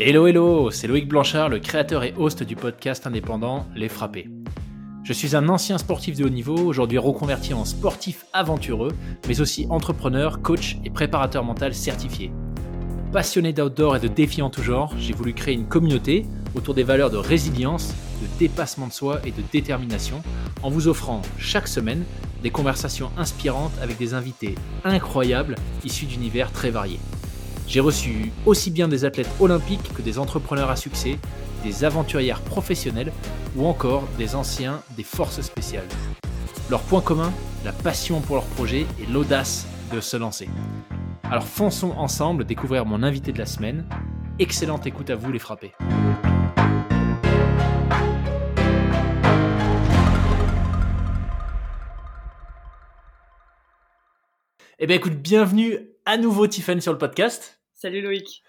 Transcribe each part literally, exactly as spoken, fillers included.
Hello hello, c'est Loïc Blanchard, le créateur et host du podcast indépendant Les Frappés. Je suis un ancien sportif de haut niveau, aujourd'hui reconverti en sportif aventureux, mais aussi entrepreneur, coach et préparateur mental certifié. Passionné d'outdoor et de défis en tout genre, j'ai voulu créer une communauté autour des valeurs de résilience, de dépassement de soi et de détermination, en vous offrant chaque semaine des conversations inspirantes avec des invités incroyables issus d'univers très variés. J'ai reçu aussi bien des athlètes olympiques que des entrepreneurs à succès, des aventurières professionnelles ou encore des anciens des forces spéciales. Leur point commun, la passion pour leur projet et l'audace de se lancer. Alors fonçons ensemble découvrir mon invité de la semaine. Excellente écoute à vous les frappés. Eh bien écoute, bienvenue à nouveau Tiffany sur le podcast. Salut Loïc.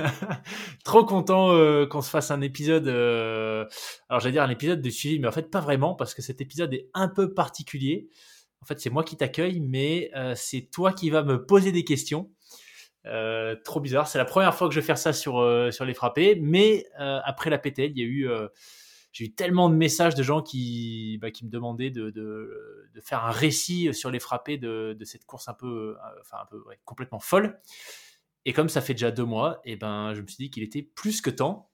Trop content euh, qu'on se fasse un épisode, euh... alors j'allais dire un épisode de suivi, mais en fait pas vraiment parce que cet épisode est un peu particulier. En fait c'est moi qui t'accueille, mais euh, c'est toi qui vas me poser des questions. Euh, trop bizarre, c'est la première fois que je vais faire ça sur, euh, sur les frappés, mais euh, après la P T L, il y a eu, euh, j'ai eu tellement de messages de gens qui, bah, qui me demandaient de, de, de faire un récit sur les frappés de, de cette course un peu, euh, enfin un peu ouais, complètement folle. Et comme ça fait déjà deux mois, et ben, je me suis dit qu'il était plus que temps.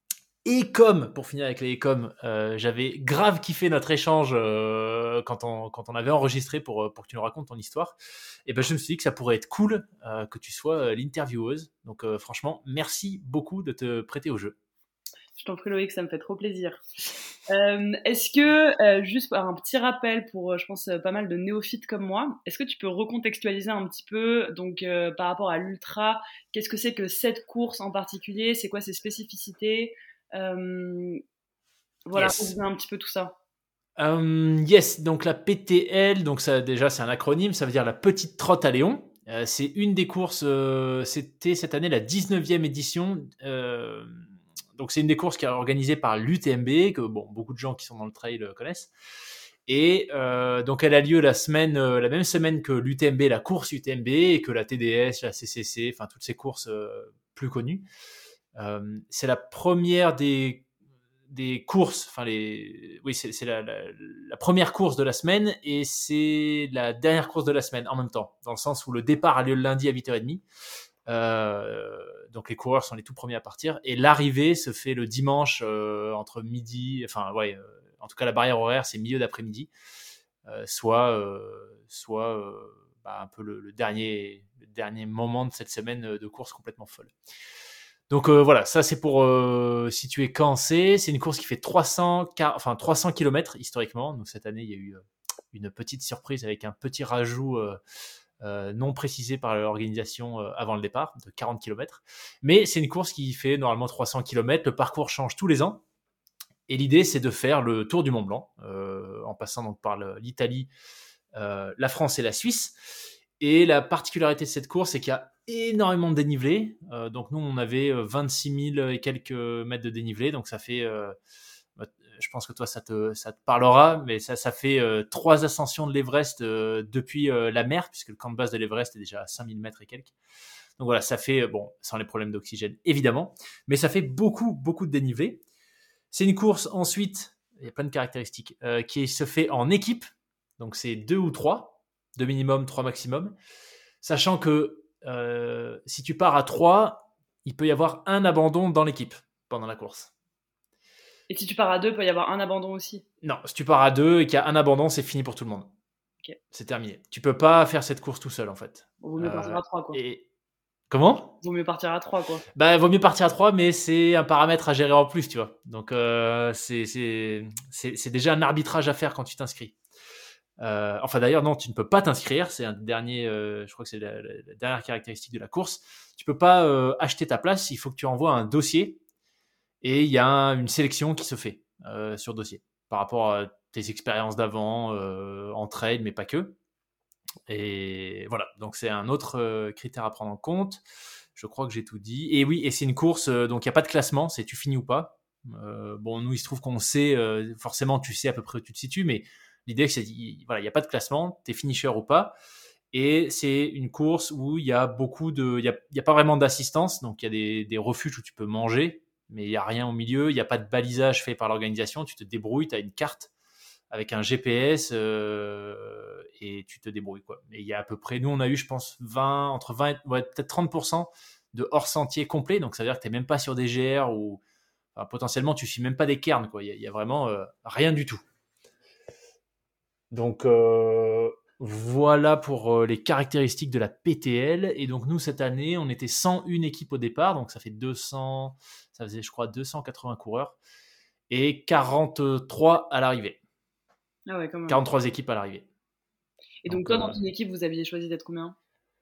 Et comme, pour finir avec les comme, euh, j'avais grave kiffé notre échange euh, quand, on, quand on avait enregistré pour, pour que tu nous racontes ton histoire, et ben, je me suis dit que ça pourrait être cool euh, que tu sois l'intervieweuse. Donc euh, franchement, merci beaucoup de te prêter au jeu. Je t'en prie Loïc, ça me fait trop plaisir. Euh, est-ce que, euh, juste un petit rappel pour, je pense, pas mal de néophytes comme moi, est-ce que tu peux recontextualiser un petit peu, donc euh, par rapport à l'ultra, qu'est-ce que c'est que cette course en particulier, c'est quoi ses spécificités, euh, voilà, Yes. on un petit peu tout ça. Um, yes, donc la P T L, donc ça déjà c'est un acronyme, ça veut dire la petite trotte à Léon. Euh, c'est une des courses, euh, c'était cette année la dix-neuvième édition. Euh, donc c'est une des courses qui est organisée par l'U T M B, que bon, beaucoup de gens qui sont dans le trail connaissent. Et euh, donc elle a lieu la semaine, euh, la même semaine que l'U T M B, la course U T M B, et que la T D S, la C C C, enfin toutes ces courses euh, plus connues. Euh, c'est la première des des courses, enfin les, oui c'est, c'est la, la, la première course de la semaine et c'est la dernière course de la semaine en même temps, dans le sens où le départ a lieu le lundi à huit heures trente. Euh, donc les coureurs sont les tout premiers à partir et l'arrivée se fait le dimanche euh, entre midi, enfin ouais, euh, en tout cas la barrière horaire c'est milieu d'après-midi, euh, soit euh, soit euh, bah, un peu le, le dernier le dernier moment de cette semaine de course complètement folle. Donc euh, voilà, ça c'est pour euh, situer quand c'est. C'est une course qui fait trois cents, enfin, trois cents kilomètres historiquement. Donc cette année, il y a eu euh, une petite surprise avec un petit rajout euh, euh, non précisé par l'organisation euh, avant le départ, de quarante kilomètres. Mais c'est une course qui fait normalement trois cents kilomètres. Le parcours change tous les ans. Et l'idée, c'est de faire le tour du Mont Blanc, euh, en passant donc par le, l'Italie, euh, la France et la Suisse. Et la particularité de cette course, c'est qu'il y a énormément de dénivelé. Euh, donc nous, on avait vingt-six mille et quelques mètres de dénivelé. Donc ça fait, euh, je pense que toi, ça te, ça te parlera, mais ça, ça fait euh, trois ascensions de l'Everest euh, depuis euh, la mer, puisque le camp de base de l'Everest est déjà à cinq mille mètres et quelques. Donc voilà, ça fait, bon, sans les problèmes d'oxygène, évidemment, mais ça fait beaucoup, beaucoup de dénivelé. C'est une course, ensuite, il y a plein de caractéristiques, euh, qui se fait en équipe. Donc c'est deux ou trois, deux minimum, trois maximum. Sachant que euh, si tu pars à trois, il peut y avoir un abandon dans l'équipe pendant la course. Et si tu pars à deux, il peut y avoir un abandon aussi? Non, si tu pars à deux et qu'il y a un abandon, c'est fini pour tout le monde. Okay. C'est terminé. Tu peux pas faire cette course tout seul, en fait. Vaut mieux euh, partir à trois, quoi. Et... Comment ? Vaut mieux partir à trois, quoi. Bah, vaut mieux partir à trois, mais c'est un paramètre à gérer en plus, tu vois. Donc, euh, c'est, c'est, c'est, c'est déjà un arbitrage à faire quand tu t'inscris. Euh, enfin d'ailleurs non, tu ne peux pas t'inscrire, c'est un dernier, euh, je crois que c'est la, la, la dernière caractéristique de la course. Tu peux pas euh, acheter ta place, il faut que tu envoies un dossier et il y a un, une sélection qui se fait euh, sur dossier par rapport à tes expériences d'avant euh, en trail, mais pas que. Et voilà, donc c'est un autre euh, critère à prendre en compte. Je crois que j'ai tout dit. Et oui, et c'est une course, euh, donc il n'y a pas de classement, c'est tu finis ou pas. Euh, bon, nous il se trouve qu'on sait, euh, forcément tu sais à peu près où tu te situes, mais l'idée, c'est qu'il voilà, n'y a pas de classement, t'es finisher ou pas. Et c'est une course où il y a beaucoup de, il y a, il y a pas vraiment d'assistance, donc il y a des, des refuges où tu peux manger, mais il y a rien au milieu, il y a pas de balisage fait par l'organisation, tu te débrouilles, tu as une carte avec un G P S euh, et tu te débrouilles quoi. Et il y a à peu près, nous on a eu je pense vingt, entre vingt, ouais, peut-être trente pour cent de hors sentier complet, donc ça veut dire que tu n'es même pas sur des G R ou enfin, potentiellement tu suis même pas des cairns quoi. Il y a, il y a vraiment euh, rien du tout. Donc euh, voilà pour euh, les caractéristiques de la P T L. Et donc nous cette année on était cent une équipes au départ, donc ça fait deux cents, ça faisait je crois deux cent quatre-vingts coureurs et quarante-trois à l'arrivée. Ah ouais, quand même. quarante-trois équipes à l'arrivée. Et donc, donc toi, euh... dans ton équipe, vous aviez choisi d'être combien?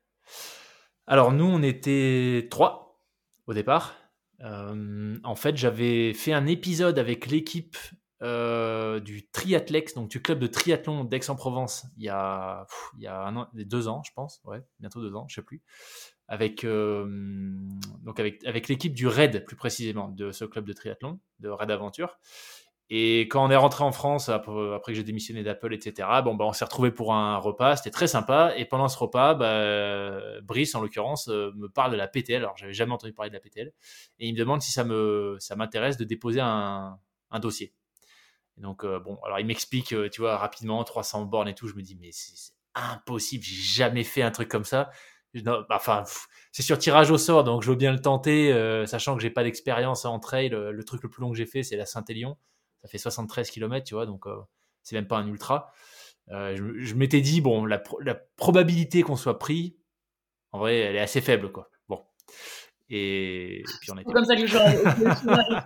Alors nous, on était trois au départ. Euh, en fait, j'avais fait un épisode avec l'équipe euh, du Triathlex, donc du club de triathlon d'Aix-en-Provence, il y a, pff, il y a un an, deux ans, je pense, ouais, bientôt deux ans, je sais plus, avec euh, donc avec avec l'équipe du Raid, plus précisément, de ce club de triathlon, de Raid Aventure. Et quand on est rentré en France, après, après que j'ai démissionné d'Apple, et cetera, bon, bah, on s'est retrouvés pour un repas, c'était très sympa. Et pendant ce repas, bah, Brice, en l'occurrence, euh, me parle de la P T L. Alors, j'avais jamais entendu parler de la P T L. Et il me demande si ça, me, ça m'intéresse de déposer un, un dossier. Et donc, euh, bon, alors il m'explique, euh, tu vois, rapidement, trois cents bornes et tout. Je me dis, mais c'est, c'est impossible, j'ai jamais fait un truc comme ça. Non, bah, enfin, pff, c'est sur tirage au sort, donc je veux bien le tenter, euh, sachant que j'ai pas d'expérience en trail. Le, le truc le plus long que j'ai fait, c'est la Saint-Élion. Ça fait soixante-treize kilomètres, tu vois, donc euh, c'est même pas un ultra. Euh, je, je m'étais dit, bon, la, la probabilité qu'on soit pris, en vrai, elle est assez faible, quoi. Bon. Et, et puis on était. C'est comme ça que le joueur.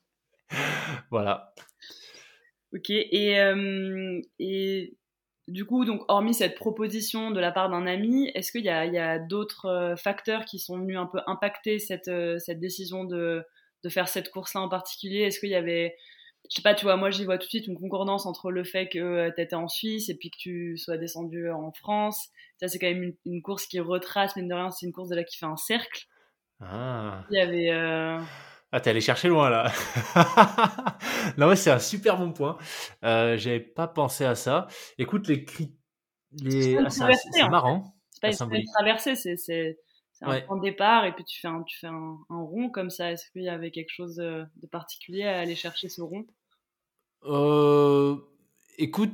Voilà. Ok. Et, euh, et du coup, donc, hormis cette proposition de la part d'un ami, est-ce qu'il y a, il y a d'autres facteurs qui sont venus un peu impacter cette, cette décision de, de faire cette course-là en particulier? Est-ce qu'il y avait, je sais pas, tu vois, moi j'y vois tout de suite une concordance entre le fait que tu étais en Suisse et puis que tu sois descendu en France. Ça, c'est quand même une, une course qui retrace, mine de rien, c'est une course de là qui fait un cercle. Ah. Il y avait. Euh... Ah, t'es allé chercher loin là. Non, ouais, c'est un super bon point. Euh, j'avais pas pensé à ça. Écoute, les cris. Les... Ah, c'est, c'est marrant. C'est pas, c'est pas une traversée, c'est, c'est, c'est un ouais. point de départ et puis tu fais un, tu fais un, un rond comme ça. Est-ce qu'il y avait quelque chose de particulier à aller chercher ce rond? euh, Écoute,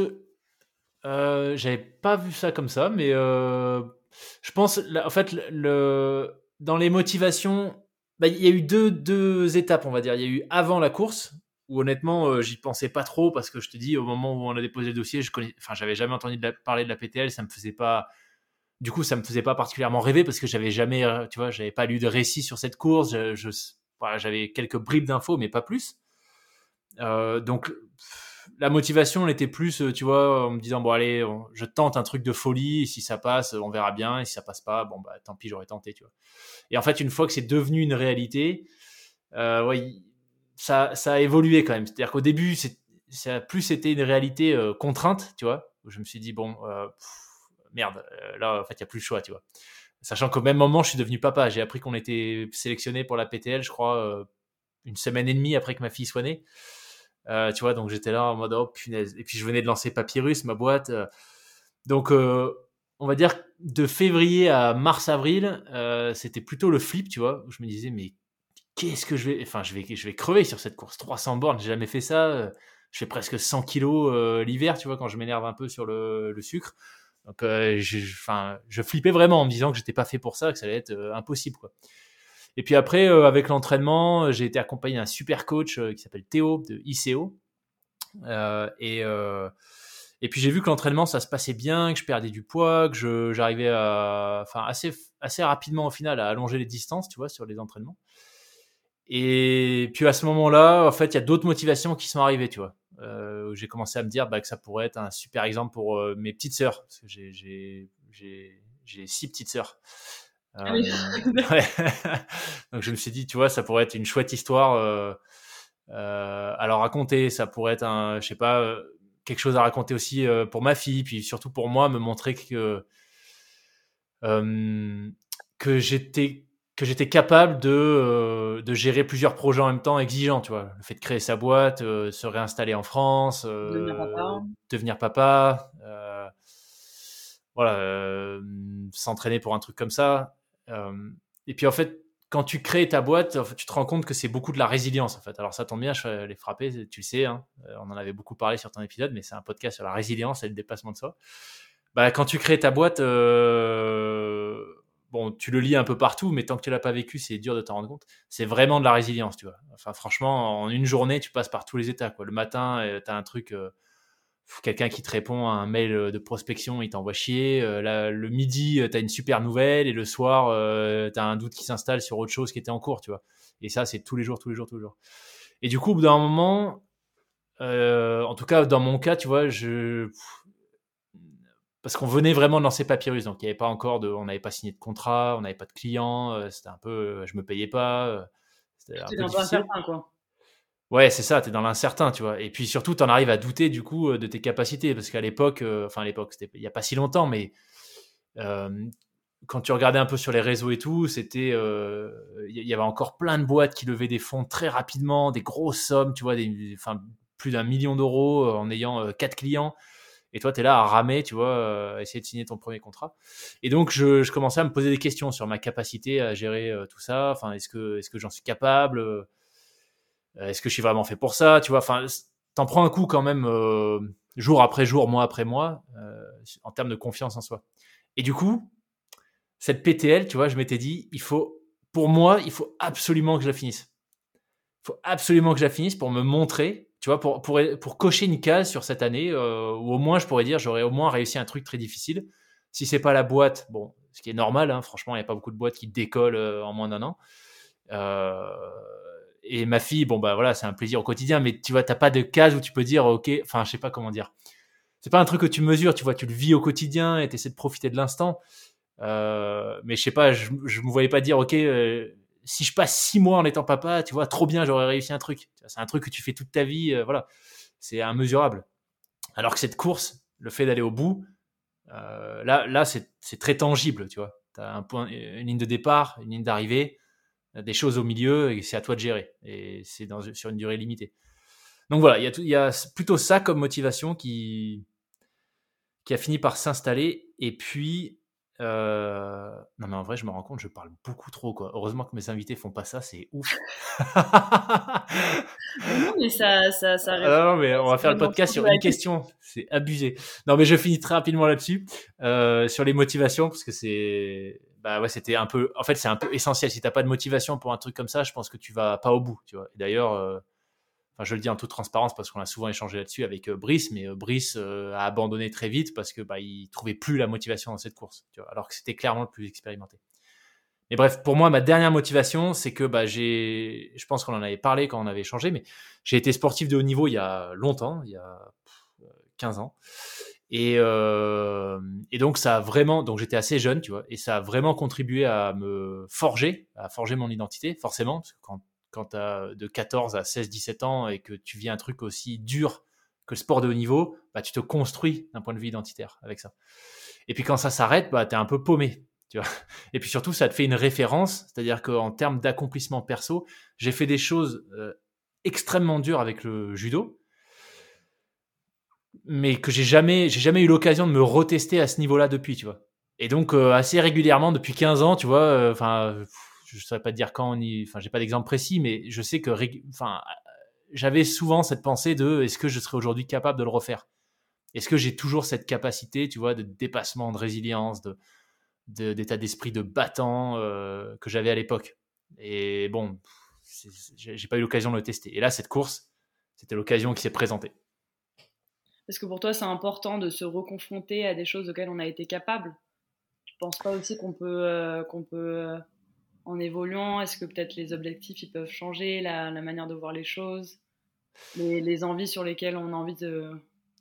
euh, j'avais pas vu ça comme ça, mais euh, je pense, en fait, le, dans les motivations, bah, il y a eu deux, deux étapes, on va dire. Il y a eu avant la course, où honnêtement, euh, j'y pensais pas trop, parce que je te dis, au moment où on a déposé le dossier, je connais, enfin, j'avais jamais entendu de la, parler de la P T L, ça me faisait pas, du coup, ça me faisait pas particulièrement rêver, parce que j'avais jamais, tu vois, j'avais pas lu de récit sur cette course, je, je voilà, j'avais quelques bribes d'infos, mais pas plus. Euh, donc, la motivation, elle était plus, tu vois, en me disant, bon, allez, on, je tente un truc de folie, et si ça passe, on verra bien, et si ça passe pas, bon, bah, tant pis, j'aurais tenté, tu vois. Et en fait, une fois que c'est devenu une réalité, euh, ouais, ça, ça a évolué quand même. C'est-à-dire qu'au début, c'est, ça a plus été une réalité euh, contrainte, tu vois, où je me suis dit, bon, euh, pff, merde, euh, là, en fait, il n'y a plus le choix, tu vois. Sachant qu'au même moment, je suis devenu papa. J'ai appris qu'on était sélectionné pour la P T L, je crois, euh, une semaine et demie après que ma fille soit née. Euh, tu vois, donc j'étais là en mode oh punaise. Et puis je venais de lancer Papyrus, ma boîte. Euh, donc euh, on va dire de février à mars-avril, euh, c'était plutôt le flip, tu vois. Où je me disais mais qu'est-ce que je vais, enfin je vais, je vais crever sur cette course. trois cents bornes, j'ai jamais fait ça. Euh, je fais presque cent kilos euh, l'hiver, tu vois, quand je m'énerve un peu sur le, le sucre. Donc euh, je, enfin, je flippais vraiment en me disant que j'étais pas fait pour ça, que ça allait être euh, impossible, quoi. Et puis après, euh, avec l'entraînement, j'ai été accompagné d'un super coach euh, qui s'appelle Théo de I C O. Euh, et, euh, et puis j'ai vu que l'entraînement, ça se passait bien, que je perdais du poids, que je, j'arrivais à, enfin, assez, assez rapidement au final à allonger les distances, tu vois, sur les entraînements. Et puis à ce moment-là, en fait, il y a d'autres motivations qui sont arrivées, tu vois. Euh, où j'ai commencé à me dire bah, que ça pourrait être un super exemple pour euh, mes petites sœurs, parce que j'ai, j'ai, j'ai, j'ai six petites sœurs. Euh, ah oui. ouais. Donc je me suis dit, tu vois, ça pourrait être une chouette histoire euh, euh, à leur raconter. Ça pourrait être un, je sais pas, euh, quelque chose à raconter aussi euh, pour ma fille, puis surtout pour moi, me montrer que euh, que j'étais que j'étais capable de euh, de gérer plusieurs projets en même temps exigeants, tu vois. Le fait de créer sa boîte, euh, se réinstaller en France, euh, devenir papa, devenir papa. Euh, voilà, euh, s'entraîner pour un truc comme ça. Euh, et puis en fait, quand tu crées ta boîte, en fait, tu te rends compte que c'est beaucoup de la résilience en fait. Alors ça tombe bien, je vais les frapper, tu le sais, hein, on en avait beaucoup parlé sur ton épisode, mais c'est un podcast sur la résilience et le dépassement de soi. Bah, quand tu crées ta boîte, euh, bon, tu le lis un peu partout, mais tant que tu l'as pas vécu, c'est dur de t'en rendre compte. C'est vraiment de la résilience, tu vois. Enfin, franchement, en une journée, tu passes par tous les états, quoi. Le matin, tu as un truc, euh, quelqu'un qui te répond à un mail de prospection, il t'envoie chier. Euh, là, le midi, tu as une super nouvelle, et le soir, euh, tu as un doute qui s'installe sur autre chose qui était en cours, tu vois. Et ça, c'est tous les jours, tous les jours, tous les jours. Et du coup, au bout d'un moment, euh, en tout cas, dans mon cas, tu vois, je parce qu'on venait vraiment de lancer Papyrus, donc il y avait pas encore de, on n'avait pas signé de contrat, on n'avait pas de clients, euh, c'était un peu, euh, je me payais pas, euh, c'était un C'est peu un peu difficile. incertain, quoi. Ouais, c'est ça, t'es dans l'incertain, tu vois. Et puis surtout, t'en arrives à douter du coup euh, de tes capacités, parce qu'à l'époque, euh, enfin à l'époque, c'était il y a pas si longtemps, mais euh, quand tu regardais un peu sur les réseaux et tout, c'était, euh, il y avait encore plein de boîtes qui levaient des fonds très rapidement, des grosses sommes, tu vois, des, enfin plus d'un million d'euros euh, en ayant euh, quatre clients. Et toi, tu es là à ramer, tu vois, euh, essayer de signer ton premier contrat. Et donc, je, je commençais à me poser des questions sur ma capacité à gérer euh, tout ça. Enfin, est-ce que, est-ce que j'en suis capable? Euh, Est-ce que je suis vraiment fait pour ça? Tu vois, enfin, t'en prends un coup quand même, euh, jour après jour, mois après mois, euh, en termes de confiance en soi. Et du coup, cette P T L, tu vois, je m'étais dit, il faut, pour moi, il faut absolument que je la finisse. Il faut absolument que je la finisse pour me montrer, tu vois, pour, pour, pour cocher une case sur cette année, euh, où au moins je pourrais dire j'aurais au moins réussi un truc très difficile. Si c'est pas la boîte, bon, ce qui est normal, hein, franchement, il n'y a pas beaucoup de boîtes qui décollent euh, en moins d'un an. Euh, et ma fille, bon, bah voilà, c'est un plaisir au quotidien, mais tu vois, t'as pas de case où tu peux dire, ok, enfin, je sais pas comment dire. C'est pas un truc que tu mesures, tu vois, tu le vis au quotidien et tu essaies de profiter de l'instant. Euh, mais je sais pas, je, je me voyais pas dire, ok, euh, si je passe six mois en étant papa, tu vois, trop bien, j'aurais réussi un truc. C'est un truc que tu fais toute ta vie, euh, voilà, c'est immesurable. Alors que cette course, le fait d'aller au bout, euh, là, là, c'est, c'est très tangible, tu vois. T'as un point, une ligne de départ, une ligne d'arrivée, des choses au milieu, et c'est à toi de gérer. Et c'est dans, sur une durée limitée. Donc voilà, il y a, tout, il y a plutôt ça comme motivation qui, qui a fini par s'installer. Et puis, euh... non mais en vrai, je me rends compte, je parle beaucoup trop, quoi. Heureusement que mes invités font pas ça, c'est ouf. Non, mais ça, ça, ça répond. Ah non, mais on va faire le vraiment podcast sur à la une question. C'est abusé. Non, mais je finis très rapidement là-dessus, euh, sur les motivations, parce que c'est, bah ouais, c'était un peu, en fait, c'est un peu essentiel. Si t'as pas de motivation pour un truc comme ça, je pense que tu vas pas au bout, tu vois. Et d'ailleurs, euh, enfin, je le dis en toute transparence parce qu'on a souvent échangé là-dessus avec euh, Brice, mais euh, Brice euh, a abandonné très vite parce que bah, il trouvait plus la motivation dans cette course, tu vois, alors que c'était clairement le plus expérimenté. Mais bref, pour moi, ma dernière motivation, c'est que bah, j'ai, je pense qu'on en avait parlé quand on avait échangé, mais j'ai été sportif de haut niveau il y a longtemps, il y a quinze ans. Et, euh, et donc, ça a vraiment, donc j'étais assez jeune, tu vois, et ça a vraiment contribué à me forger, à forger mon identité, forcément, parce que quand, quand tu as de quatorze à seize dix-sept ans et que tu vis un truc aussi dur que le sport de haut niveau, bah, tu te construis d'un point de vue identitaire avec ça. Et puis quand ça s'arrête, bah, tu es un peu paumé. Tu vois. Et puis surtout, ça te fait une référence, c'est-à-dire qu'en termes d'accomplissement perso, j'ai fait des choses euh, extrêmement dures avec le judo, mais que j'ai jamais, j'ai jamais eu l'occasion de me retester à ce niveau-là depuis, tu vois. Et donc euh, assez régulièrement depuis quinze ans, tu vois. Enfin, euh, je ne saurais pas te dire quand on y, enfin, j'ai pas d'exemple précis, mais je sais que, enfin, j'avais souvent cette pensée de, est-ce que je serais aujourd'hui capable de le refaire? Est-ce que j'ai toujours cette capacité, tu vois, de dépassement, de résilience, de, de d'état d'esprit de battant euh, que j'avais à l'époque? Et bon, c'est, c'est, j'ai pas eu l'occasion de le tester. Et là, cette course, c'était l'occasion qui s'est présentée. Parce que pour toi, c'est important de se reconfronter à des choses auxquelles on a été capable. Tu penses pas aussi qu'on peut, euh, qu'on peut euh, en évoluant, est-ce que peut-être les objectifs ils peuvent changer, la, la manière de voir les choses, les, les envies sur lesquelles on a envie de.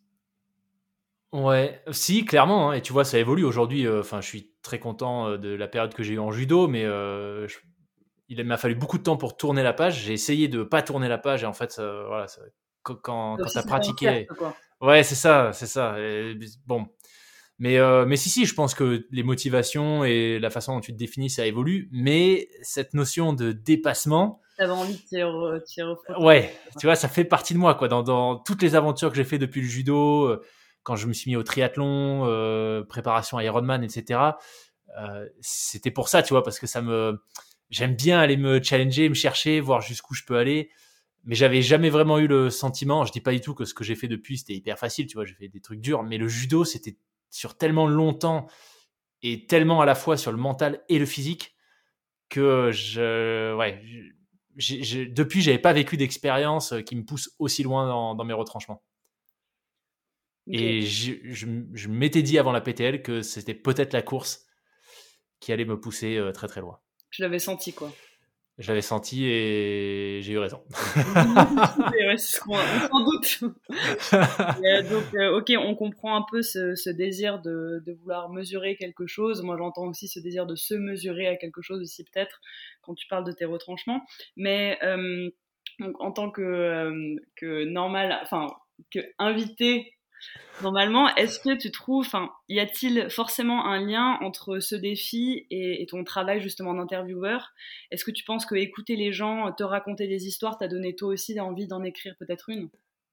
Ouais, si, clairement, hein, et tu vois, ça évolue aujourd'hui. Enfin, euh, je suis très content euh, de la période que j'ai eue en judo, mais euh, je, il m'a fallu beaucoup de temps pour tourner la page. J'ai essayé de pas tourner la page, et en fait, ça, voilà, ça, quand, quand, quand Aussi, t'as c'est pas un pratiqué, cercle, quoi. ouais, c'est ça, c'est ça. Et, bon, mais euh, mais si, si, je pense que les motivations et la façon dont tu te définis, ça évolue, mais cette notion de dépassement, T'avais envie de t'y, re, t'y refrotter. ouais, tu vois, ça fait partie de moi, quoi. Dans, dans toutes les aventures que j'ai fait depuis le judo. Euh, quand je me suis mis au triathlon, euh, préparation Ironman, et cetera. Euh, c'était pour ça, tu vois, parce que ça me, j'aime bien aller me challenger, me chercher, voir jusqu'où je peux aller. Mais j'avais jamais vraiment eu le sentiment. Je dis pas du tout que ce que j'ai fait depuis c'était hyper facile, tu vois. J'ai fait des trucs durs, mais le judo c'était sur tellement longtemps et tellement à la fois sur le mental et le physique que je, ouais, j'ai, j'ai, depuis j'avais pas vécu d'expérience qui me pousse aussi loin dans, dans mes retranchements. Okay. Et je, je, je m'étais dit avant la P T L que c'était peut-être la course qui allait me pousser très très loin. Tu l'avais senti, quoi. Je l'avais senti et j'ai eu raison. Ouais, c'est ce qu'on, on s'en doute. Et donc, euh, ok, on comprend un peu ce, ce désir de, de vouloir mesurer quelque chose. Moi, j'entends aussi ce désir de se mesurer à quelque chose aussi, peut-être, quand tu parles de tes retranchements. Mais euh, donc, en tant que, euh, que normal, enfin, que invité, normalement, est-ce que tu trouves, enfin, y a-t-il forcément un lien entre ce défi et, et ton travail justement d'intervieweur? Est-ce que tu penses que écouter les gens te raconter des histoires t'a donné toi aussi envie d'en écrire peut-être une?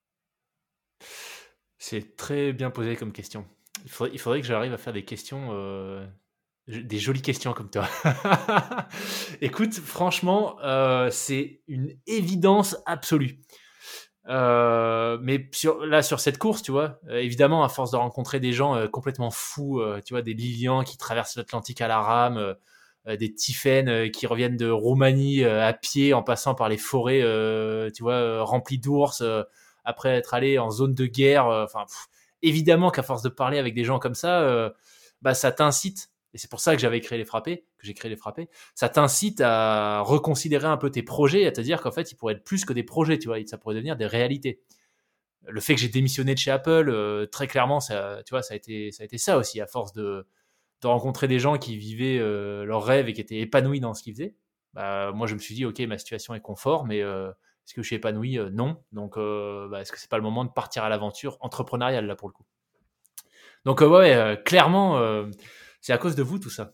C'est très bien posé comme question. Il faudrait, il faudrait que j'arrive à faire des questions, euh, des jolies questions comme toi. Écoute, franchement, euh, c'est une évidence absolue. Euh, mais sur, là, sur cette course, tu vois, euh, évidemment, à force de rencontrer des gens euh, complètement fous, euh, tu vois, des Lilians qui traversent l'Atlantique à la rame, euh, des Tiffen euh, qui reviennent de Roumanie euh, à pied en passant par les forêts, euh, tu vois, euh, remplies d'ours, euh, après être allé en zone de guerre. Enfin, euh, évidemment qu'à force de parler avec des gens comme ça, euh, bah, ça t'incite. Et c'est pour ça que j'avais créé les frappés, que j'ai créé les frappés. Ça t'incite à reconsidérer un peu tes projets, à te dire qu'en fait, ils pourraient être plus que des projets, tu vois, ça pourrait devenir des réalités. Le fait que j'ai démissionné de chez Apple, euh, très clairement, ça, tu vois, ça a été, ça a été ça aussi, à force de, de rencontrer des gens qui vivaient euh, leurs rêves et qui étaient épanouis dans ce qu'ils faisaient. Bah, moi, je me suis dit, ok, ma situation est confort, mais euh, est-ce que je suis épanoui? euh, Non. Donc, euh, bah, est-ce que c'est pas le moment de partir à l'aventure entrepreneuriale là pour le coup? Donc, euh, ouais, euh, clairement. Euh, c'est à cause de vous tout ça.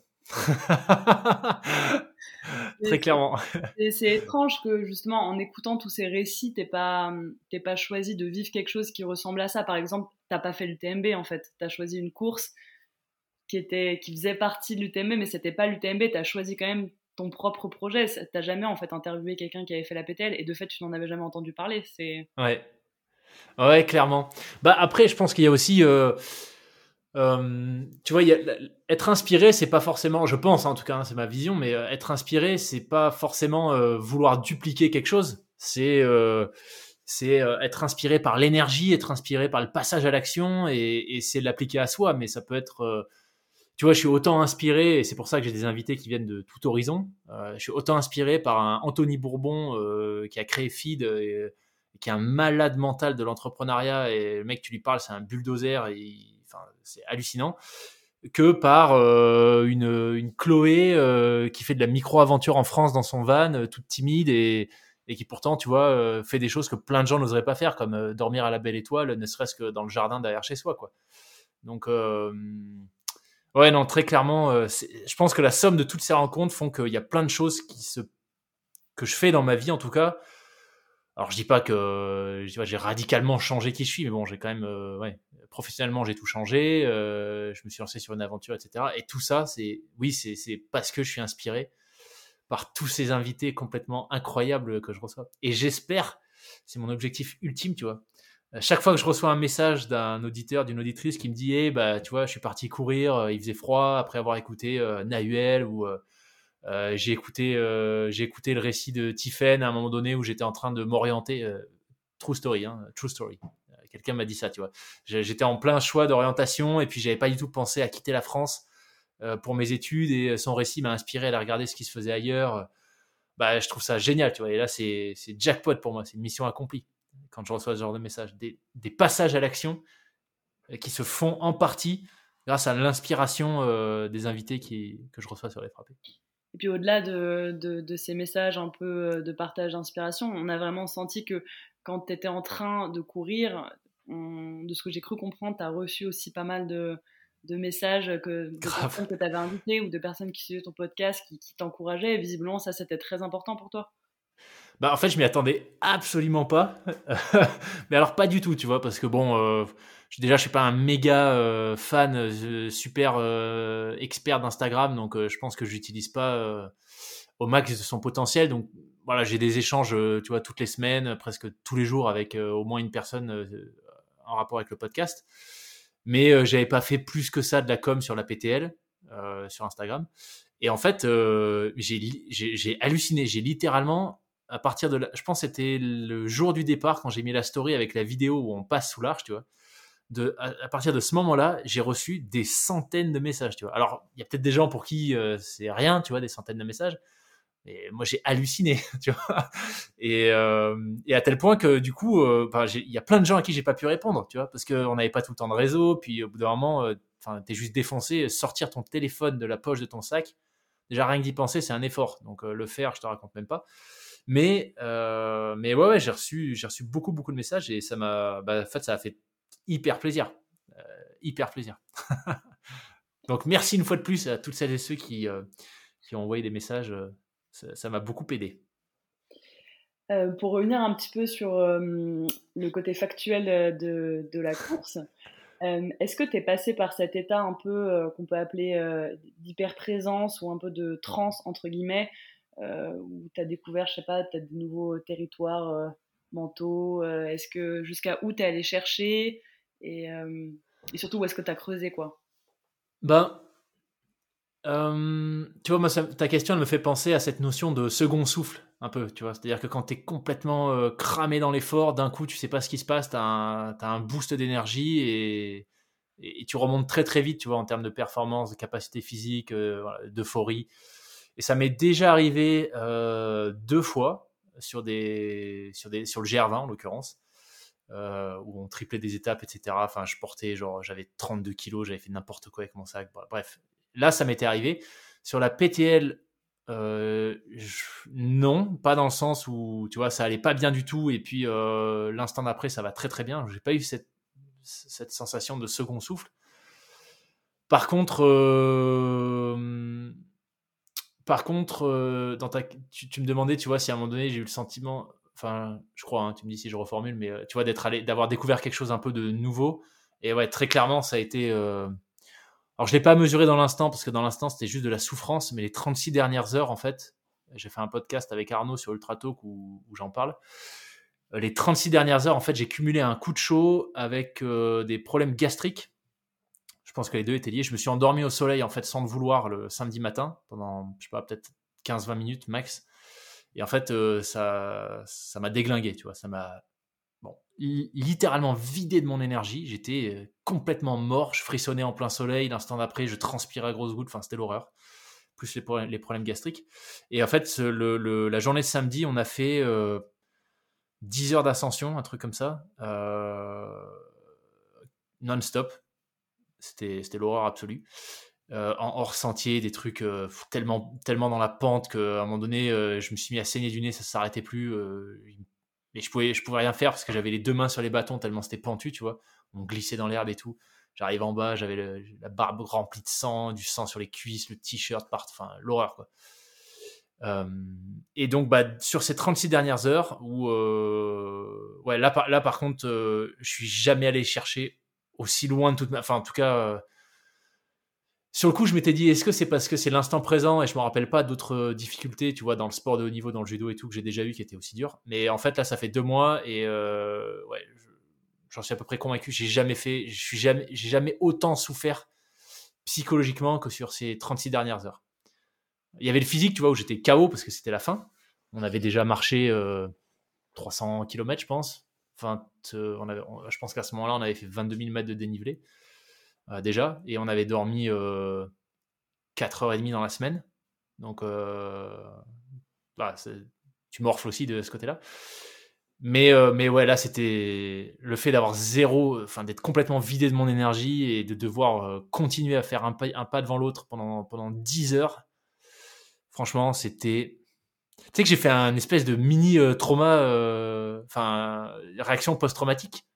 Très clairement. C'est, c'est étrange que justement en écoutant tous ces récits, t'aies pas, t'aies pas choisi de vivre quelque chose qui ressemble à ça. Par exemple, t'as pas fait l'U T M B en fait. T'as choisi une course qui était, qui faisait partie de l'U T M B, mais c'était pas l'U T M B. T'as choisi quand même ton propre projet. T'as jamais en fait interviewé quelqu'un qui avait fait la P T L et de fait tu n'en avais jamais entendu parler. C'est. Ouais. Ouais, clairement. Bah après, je pense qu'il y a aussi. Euh... Euh, tu vois, y a, être inspiré, c'est pas forcément, je pense, hein, en tout cas, hein, c'est ma vision, mais euh, être inspiré, c'est pas forcément euh, vouloir dupliquer quelque chose. C'est, euh, c'est euh, être inspiré par l'énergie, être inspiré par le passage à l'action, et, et c'est l'appliquer à soi. Mais ça peut être, euh, tu vois, je suis autant inspiré, et c'est pour ça que j'ai des invités qui viennent de tout horizon. Euh, je suis autant inspiré par un Anthony Bourbon euh, qui a créé Feed. Et, qui est un malade mental de l'entrepreneuriat, et le mec, tu lui parles, c'est un bulldozer, et il, enfin, c'est hallucinant, que par euh, une, une Chloé euh, qui fait de la micro-aventure en France dans son van, euh, toute timide, et, et qui pourtant, tu vois, euh, fait des choses que plein de gens n'oseraient pas faire, comme euh, dormir à la belle étoile, ne serait-ce que dans le jardin derrière chez soi, quoi. Donc, euh, ouais, non, très clairement, euh, je pense que la somme de toutes ces rencontres font qu'il y a plein de choses qui se, que je fais dans ma vie, en tout cas. Alors je dis pas que je dis pas, j'ai radicalement changé qui je suis, mais bon, j'ai quand même, euh, ouais, professionnellement j'ai tout changé, euh, je me suis lancé sur une aventure, et cetera. Et tout ça, c'est, oui, c'est, c'est parce que je suis inspiré par tous ces invités complètement incroyables que je reçois. Et j'espère, c'est mon objectif ultime, tu vois. Chaque fois que je reçois un message d'un auditeur, d'une auditrice qui me dit, eh, bah, tu vois, je suis parti courir, il faisait froid après avoir écouté euh, Nahuel ou euh, Euh, j'ai écouté, euh, j'ai écouté le récit de Tiffen à un moment donné où j'étais en train de m'orienter. Euh, true story, hein, true story. Euh, quelqu'un m'a dit ça, tu vois. J'étais en plein choix d'orientation et puis j'avais pas du tout pensé à quitter la France euh, pour mes études, et son récit m'a inspiré à aller regarder ce qui se faisait ailleurs. Bah, je trouve ça génial, tu vois. Et là, c'est, c'est jackpot pour moi, c'est une mission accomplie quand je reçois ce genre de message. Des, des passages à l'action qui se font en partie grâce à l'inspiration euh, des invités qui, que je reçois sur les frappés. Et puis au-delà de, de, de ces messages un peu de partage d'inspiration, on a vraiment senti que quand tu étais en train de courir, on, de ce que j'ai cru comprendre, tu as reçu aussi pas mal de, de messages que, de Grave. personnes que tu avais invitées ou de personnes qui suivaient ton podcast qui, qui t'encourageaient. Et visiblement, ça, c'était très important pour toi. Bah, en fait, je m'y attendais absolument pas. Mais alors, pas du tout, tu vois, parce que bon, euh, déjà, je suis pas un méga euh, fan, euh, super euh, expert d'Instagram, donc euh, je pense que j'utilise pas euh, au max de son potentiel. Donc voilà, j'ai des échanges, euh, tu vois, toutes les semaines, presque tous les jours, avec euh, au moins une personne euh, en rapport avec le podcast. Mais euh, j'avais pas fait plus que ça de la com sur la P T L euh, sur Instagram. Et en fait, euh, j'ai, j'ai, j'ai halluciné. J'ai littéralement, à partir de, la, je pense que c'était le jour du départ quand j'ai mis la story avec la vidéo où on passe sous l'arche, tu vois. De, à, à partir de ce moment-là, j'ai reçu des centaines de messages, tu vois. Alors, il y a peut-être des gens pour qui euh, c'est rien, tu vois, des centaines de messages. Mais moi, j'ai halluciné, tu vois. Et, euh, et à tel point que, du coup, euh, bah, il y a plein de gens à qui j'ai pas pu répondre, tu vois, parce qu'on n'avait pas tout le temps de réseau. Puis, au bout d'un moment, euh, t'es juste défoncé. Sortir ton téléphone de la poche de ton sac, déjà, rien que d'y penser, c'est un effort. Donc, euh, le faire, je te raconte même pas. Mais, euh, mais ouais, ouais, j'ai reçu, j'ai reçu beaucoup, beaucoup de messages et ça m'a, bah, en fait, ça a fait hyper plaisir. Euh, hyper plaisir. Donc, merci une fois de plus à toutes celles et ceux qui, euh, qui ont envoyé des messages. Euh, ça, ça m'a beaucoup aidé. Euh, pour revenir un petit peu sur euh, le côté factuel de, de la course, euh, est-ce que tu es passé par cet état un peu euh, qu'on peut appeler euh, d'hyperprésence ou un peu de transe, entre guillemets, euh, où tu as découvert, je sais pas, peut-être de nouveaux territoires euh, mentaux, euh, est-ce que jusqu'à où tu es allé chercher et, euh, et surtout où est-ce que tu as creusé, quoi? Ben, euh, tu vois, moi, ça, ta question, elle me fait penser à cette notion de second souffle, un peu, tu vois. C'est-à-dire que quand tu es complètement euh, cramé dans l'effort, d'un coup, tu sais pas ce qui se passe, tu as un, t'as un boost d'énergie et, et, et tu remontes très très vite, tu vois, en termes de performance, de capacité physique, euh, voilà, d'euphorie. Et ça m'est déjà arrivé euh, deux fois sur, des, sur, des, sur le G R vingt, en l'occurrence. Euh, où on triplait des étapes, et cetera. Enfin, je portais, genre, j'avais trente-deux kilos, j'avais fait n'importe quoi avec mon sac. Bref, là, ça m'était arrivé. Sur la P T L, euh, je- non, pas dans le sens où, tu vois, ça allait pas bien du tout, et puis euh, l'instant d'après, ça va très très bien. J'ai pas eu cette, cette sensation de second souffle. Par contre, euh, par contre, euh, dans ta, tu, tu me demandais, tu vois, si à un moment donné j'ai eu le sentiment, enfin, je crois, hein, tu me dis si je reformule, mais euh, tu vois, d'être allé, d'avoir découvert quelque chose un peu de nouveau. Et ouais, très clairement, ça a été. Euh, alors, je l'ai pas mesuré dans l'instant parce que dans l'instant c'était juste de la souffrance, mais les trente-six dernières heures, en fait, j'ai fait un podcast avec Arnaud sur Ultra Talk où, où j'en parle. Euh, Les trente-six dernières heures, en fait, j'ai cumulé un coup de chaud avec euh, des problèmes gastriques. Je pense que les deux étaient liés. Je me suis endormi au soleil, en fait, sans le vouloir, le samedi matin, pendant, je sais pas, peut-être quinze vingt minutes max. Et en fait, euh, ça, ça m'a déglingué, tu vois. Ça m'a, bon, li- littéralement vidé de mon énergie. J'étais euh, complètement mort. Je frissonnais en plein soleil. L'instant d'après, je transpirais à grosses gouttes. Enfin, c'était l'horreur. Plus les problèmes, les problèmes gastriques. Et en fait, le, le- la journée de samedi, on a fait euh, dix heures d'ascension, un truc comme ça, euh, non-stop. C'était, c'était l'horreur absolue. Euh, en hors sentier, des trucs euh, tellement, tellement dans la pente qu'à un moment donné, euh, je me suis mis à saigner du nez, ça ne s'arrêtait plus. Euh, mais je pouvais, je pouvais rien faire parce que j'avais les deux mains sur les bâtons tellement c'était pentu, tu vois. On glissait dans l'herbe et tout. J'arrive en bas, j'avais le- la barbe remplie de sang, du sang sur les cuisses, le t-shirt, part, enfin l'horreur quoi. Euh, et donc bah, sur ces trente-six dernières heures où euh, ouais là par, là par contre euh, je suis jamais allé chercher aussi loin de toute ma, enfin en tout cas euh, sur le coup, je m'étais dit, est-ce que c'est parce que c'est l'instant présent et je me rappelle pas d'autres euh, difficultés, tu vois, dans le sport de haut niveau, dans le judo et tout, que j'ai déjà eu qui étaient aussi durs. Mais en fait, là, ça fait deux mois et euh, ouais, je- j'en suis à peu près convaincu. J'ai jamais fait, je suis jamais, j'ai jamais autant souffert psychologiquement que sur ces trente-six dernières heures. Il y avait le physique, tu vois, où j'étais K O parce que c'était la fin. On avait déjà marché euh, trois cents kilomètres, je pense. Enfin, euh, on avait, on- je pense qu'à ce moment-là, on avait fait vingt-deux mille mètres de dénivelé euh, déjà et on avait dormi euh, quatre heures trente dans la semaine. Donc, euh, bah, tu morfles aussi de ce côté-là. Mais, euh, mais ouais, là, c'était le fait d'avoir zéro, enfin, d'être complètement vidé de mon énergie et de devoir euh, continuer à faire un pas, un pas devant l'autre pendant, pendant dix heures. Franchement, c'était. Tu sais que j'ai fait un espèce de mini euh, trauma, euh, enfin, réaction post-traumatique.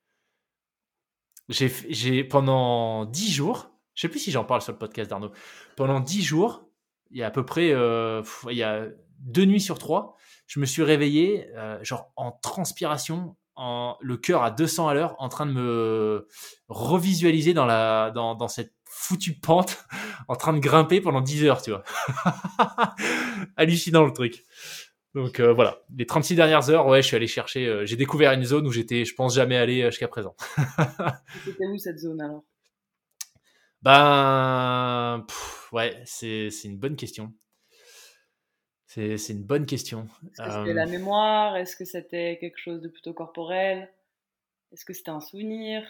J'ai, j'ai, pendant dix jours, je sais plus si j'en parle sur le podcast d'Arnaud, pendant dix jours, il y a à peu près, euh, il y a deux nuits sur trois, je me suis réveillé, euh, genre en transpiration, en, le cœur à deux cents à l'heure, en train de me revisualiser dans, la, dans, dans cette foutue pente, en train de grimper pendant dix heures, tu vois. Hallucinant le truc. Donc euh, voilà, les trente-six dernières heures, ouais, je suis allé chercher, euh, j'ai découvert une zone où j'étais, je pense, jamais allé euh, jusqu'à présent. C'était où cette zone alors? Ben, pff, ouais, c'est, c'est une bonne question. C'est, c'est une bonne question. Est-ce que c'était Euh, la mémoire? Est-ce que c'était quelque chose de plutôt corporel? Est-ce que c'était un souvenir?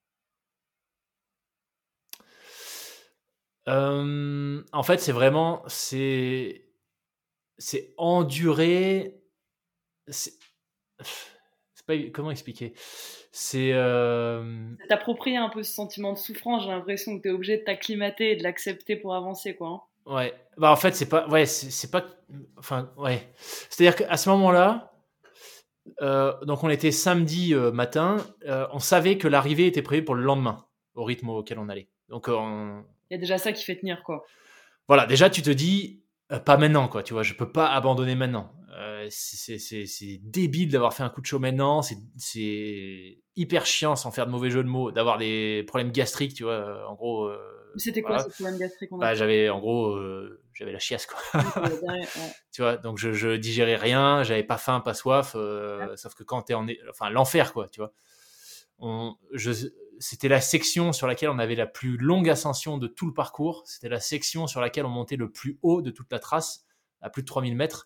euh, en fait, c'est vraiment, c'est, c'est enduré. C'est, c'est pas, comment expliquer? C'est, euh, C'est t'approprier un peu ce sentiment de souffrance, j'ai l'impression que t'es obligé de t'acclimater et de l'accepter pour avancer, quoi. Hein. ouais. Bah en fait, c'est pas, ouais, c'est, c'est pas, enfin, ouais. C'est-à-dire qu'à ce moment-là, euh, donc on était samedi euh, matin, euh, on savait que l'arrivée était prévue pour le lendemain, au rythme auquel on allait. Donc euh, on, Il y a déjà ça qui fait tenir, quoi. voilà, déjà tu te dis euh, pas maintenant, quoi. Tu vois, je peux pas abandonner maintenant. Euh, c'est, c'est, c'est débile d'avoir fait un coup de chaud maintenant. C'est, c'est hyper chiant, sans faire de mauvais jeu de mots, d'avoir des problèmes gastriques, tu vois. euh, En gros, euh, C'était quoi voilà. ce problème gastrique qu'on a? Bah j'avais, en gros, euh, j'avais la chiasse, quoi. Oui, ça va derrière, ouais. Tu vois, donc je, je digérais rien, j'avais pas faim, pas soif. Euh, sauf que quand t'es en, enfin l'enfer, quoi. Tu vois. On, je, c'était la section sur laquelle on avait la plus longue ascension de tout le parcours. C'était la section sur laquelle on montait le plus haut de toute la trace, à plus de trois mille mètres.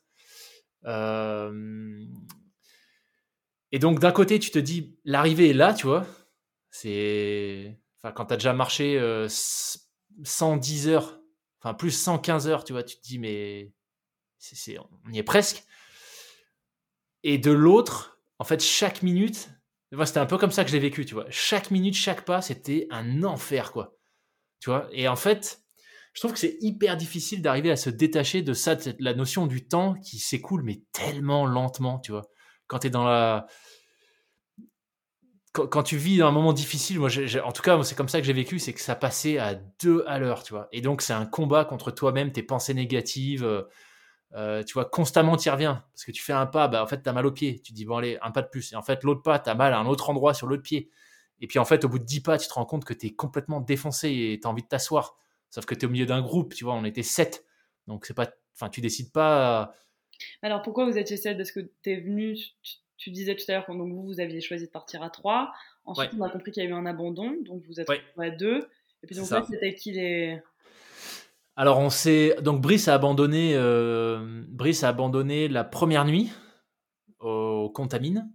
Euh, et donc, d'un côté, tu te dis, l'arrivée est là, tu vois. C'est, enfin, quand tu as déjà marché euh, cent dix heures, enfin, plus cent quinze heures, tu vois, tu te dis, mais c'est, c'est, on y est presque. Et de l'autre, en fait, chaque minute, moi, c'était un peu comme ça que je l'ai vécu, tu vois. Chaque minute, chaque pas, c'était un enfer, quoi. Tu vois. Et en fait, je trouve que c'est hyper difficile d'arriver à se détacher de ça, de cette, la notion du temps qui s'écoule, mais tellement lentement, tu vois. Quand tu es dans la. Quand, quand, tu vis dans un moment difficile, moi, j'ai, j'ai, en tout cas, moi, c'est comme ça que j'ai vécu, c'est que ça passait à deux à l'heure, tu vois. Et donc, c'est un combat contre toi-même, tes pensées négatives. Euh, Euh, tu vois, constamment tu y reviens parce que tu fais un pas, bah en fait t'as mal au pied, tu te dis bon allez un pas de plus, et en fait l'autre pas t'as mal à un autre endroit sur l'autre pied, et puis en fait au bout de dix pas tu te rends compte que t'es complètement défoncé et t'as envie de t'asseoir, sauf que t'es au milieu d'un groupe, tu vois, on était sept, donc c'est pas, enfin tu décides pas. Alors pourquoi vous étiez sept? Parce que t'es venu, tu, tu disais tout à l'heure que donc vous, vous aviez choisi de partir à trois. Ouais, Ensuite, on a compris qu'il y a eu un abandon, donc vous êtes ouais, retrouvés à deux. Et puis c'est donc là, ça. c'était qui les... Alors on s'est, donc Brice a abandonné, euh... Brice a abandonné la première nuit au Contamine,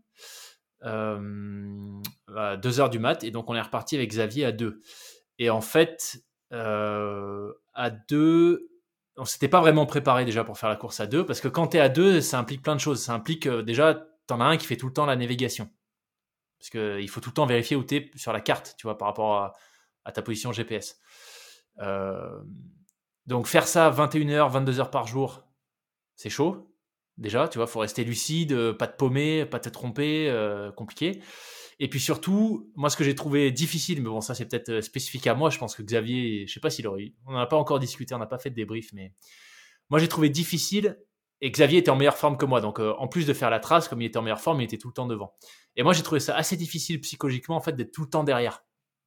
euh... à deux heures du mat, et donc on est reparti avec Xavier à deux. Et en fait, euh, à deux, on s'était pas vraiment préparé déjà pour faire la course à deux, parce que quand tu es à deux, ça implique plein de choses. Ça implique euh, déjà, tu en as un qui fait tout le temps la navigation. Parce qu'il faut tout le temps vérifier où tu es sur la carte, tu vois, par rapport à, à ta position G P S. Euh, donc faire ça vingt et une heures, vingt-deux heures par jour, c'est chaud. Déjà, tu vois, faut rester lucide, pas te paumer, pas te tromper, euh, compliqué. Et puis surtout, moi, ce que j'ai trouvé difficile, mais bon, ça c'est peut-être spécifique à moi, je pense que Xavier, je sais pas s'il aurait eu, on n'en a pas encore discuté, on n'a pas fait de débrief, mais moi j'ai trouvé difficile, et Xavier était en meilleure forme que moi, donc euh, en plus de faire la trace, comme il était en meilleure forme, il était tout le temps devant. Et moi j'ai trouvé ça assez difficile psychologiquement, en fait, d'être tout le temps derrière.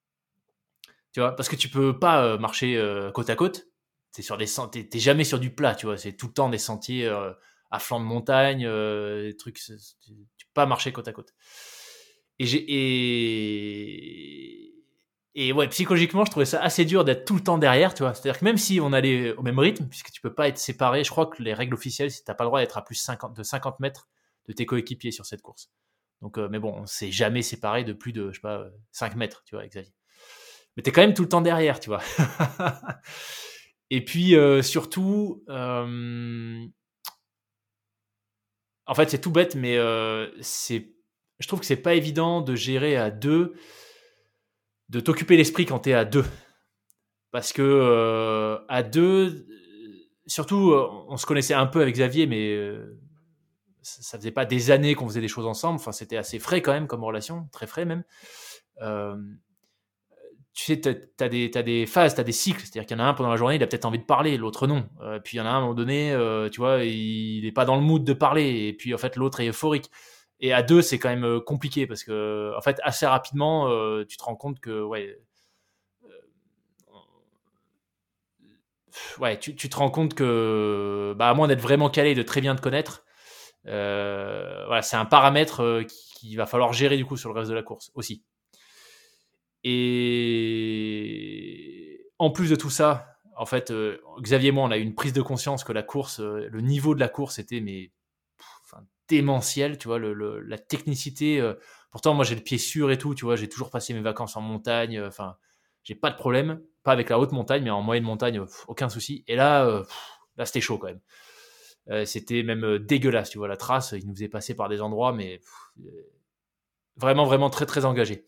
Tu vois, parce que tu peux pas euh, marcher euh, côte à côte, t'es sur des sentiers, t'es jamais sur du plat, tu vois, c'est tout le temps des sentiers euh, à flanc de montagne, euh, des trucs, tu peux pas marcher côte à côte. Et j'ai et et ouais, psychologiquement, je trouvais ça assez dur d'être tout le temps derrière, tu vois. C'est-à-dire que même si on allait au même rythme, puisque tu peux pas être séparé, je crois que les règles officielles, c'est que t'as pas le droit d'être à plus cinquante, de cinquante mètres de tes coéquipiers sur cette course. Donc, euh, mais bon, on s'est jamais séparé de plus de, je sais pas, cinq mètres, tu vois, avec Xavier. Mais t'es quand même tout le temps derrière, tu vois. Et puis, euh, surtout, euh, en fait, c'est tout bête, mais euh, c'est, je trouve que c'est pas évident de gérer à deux, de t'occuper l'esprit quand t'es à deux. Parce que euh, à deux, surtout, euh, on se connaissait un peu avec Xavier, mais euh, ça, ça faisait pas des années qu'on faisait des choses ensemble. Enfin, c'était assez frais quand même comme relation, très frais même. Euh, tu sais, t'as, t'as des, t'as des phases, t'as des cycles. C'est-à-dire qu'il y en a un pendant la journée, il a peut-être envie de parler, l'autre non. Euh, puis il y en a un à un moment donné, euh, tu vois, il est pas dans le mood de parler. Et puis en fait, l'autre est euphorique. Et à deux, c'est quand même euh, compliqué parce que, en fait, assez rapidement, euh, tu te rends compte que, ouais, ouais, tu, tu te rends compte que, bah, à moins d'être vraiment calé et de très bien te connaître, euh, voilà, c'est un paramètre euh, qu'il va falloir gérer du coup sur le reste de la course aussi. Et en plus de tout ça, en fait, euh, Xavier et moi, on a eu une prise de conscience que la course, euh, le niveau de la course était mais pff, enfin, démentiel, tu vois, le, le- la technicité. euh, pourtant, moi, j'ai le pied sûr et tout, tu vois, j'ai toujours passé mes vacances en montagne. euh, Enfin, j'ai pas de problème, pas avec la haute montagne, mais en moyenne montagne, pff, aucun souci. Et là, euh, pff, là, c'était chaud quand même. Euh, c'était même euh, dégueulasse, tu vois, la trace, il nous faisait passer par des endroits, mais pff, euh, vraiment, vraiment très, très engagé.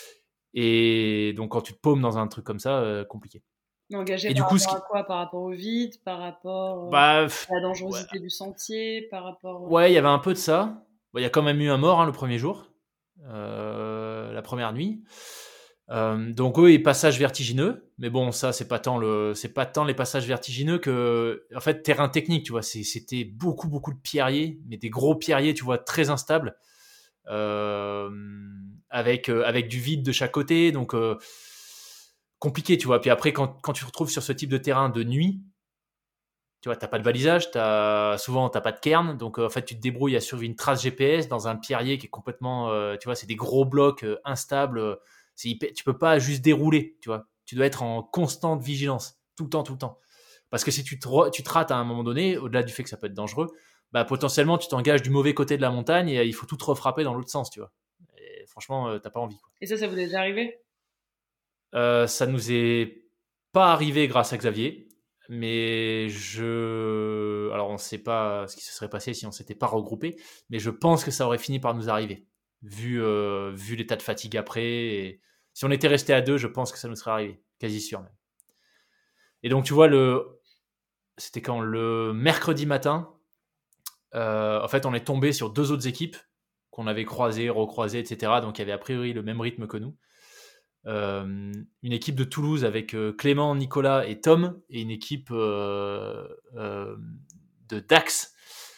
Et donc, quand tu te paumes dans un truc comme ça, euh, compliqué. Engagé Et du par coup, ce rapport à qui. quoi? Par rapport au vide, par rapport euh, Bah, pff, à la ouais, dangerosité du sentier, par rapport. euh, ouais, il y avait un peu de ça. Bon, il y a quand même eu un mort hein, le premier jour, euh, la première nuit. Euh, donc oui, passage vertigineux, mais bon, ça c'est pas tant le, c'est pas tant les passages vertigineux que, en fait, terrain technique, tu vois, c'est- c'était beaucoup beaucoup de pierriers, mais des gros pierriers, tu vois, très instables, euh, avec euh, avec du vide de chaque côté, donc euh, compliqué, tu vois. Puis après, quand quand tu te retrouves sur ce type de terrain de nuit, tu vois, t'as pas de balisage, t'as, souvent t'as pas de cairn, donc euh, en fait tu te débrouilles à suivre une trace G P S dans un pierrier qui est complètement, euh, tu vois, c'est des gros blocs euh, instables, euh, c'est hyper- tu peux pas juste dérouler, tu vois, tu dois être en constante vigilance, tout le temps, tout le temps, parce que si tu te, ro- tu te rates à un moment donné, au-delà du fait que ça peut être dangereux, bah potentiellement tu t'engages du mauvais côté de la montagne et euh, il faut tout te refrapper dans l'autre sens, tu vois. Et franchement, euh, t'as pas envie, quoi. Et ça, ça vous est déjà arrivé? Euh, ça nous est pas arrivé grâce à Xavier, mais je. Alors, on ne sait pas ce qui se serait passé si on s'était pas regroupé, mais je pense que ça aurait fini par nous arriver, vu, euh, vu l'état de fatigue après. Et si on était resté à deux, je pense que ça nous serait arrivé, quasi sûr même. Et donc, tu vois, le. C'était quand le mercredi matin, euh, en fait, on est tombé sur deux autres équipes qu'on avait croisées, recroisées, et cetera. Donc, il y avait a priori le même rythme que nous. Euh, une équipe de Toulouse avec euh, Clément, Nicolas et Tom, et une équipe euh, euh, de Dax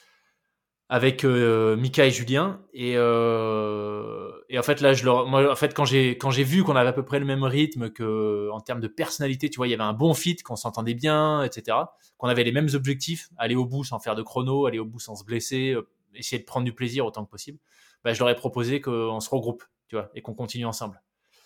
avec euh, Mika et Julien. Et, euh, et en fait, là, je leur, moi, en fait, quand j'ai quand j'ai vu qu'on avait à peu près le même rythme, que en termes de personnalité, tu vois, il y avait un bon fit, qu'on s'entendait bien, et cetera. Qu'on avait les mêmes objectifs, aller au bout sans faire de chrono, aller au bout sans se blesser, euh, essayer de prendre du plaisir autant que possible. Bah, je leur ai proposé qu'on se regroupe, tu vois, et qu'on continue ensemble.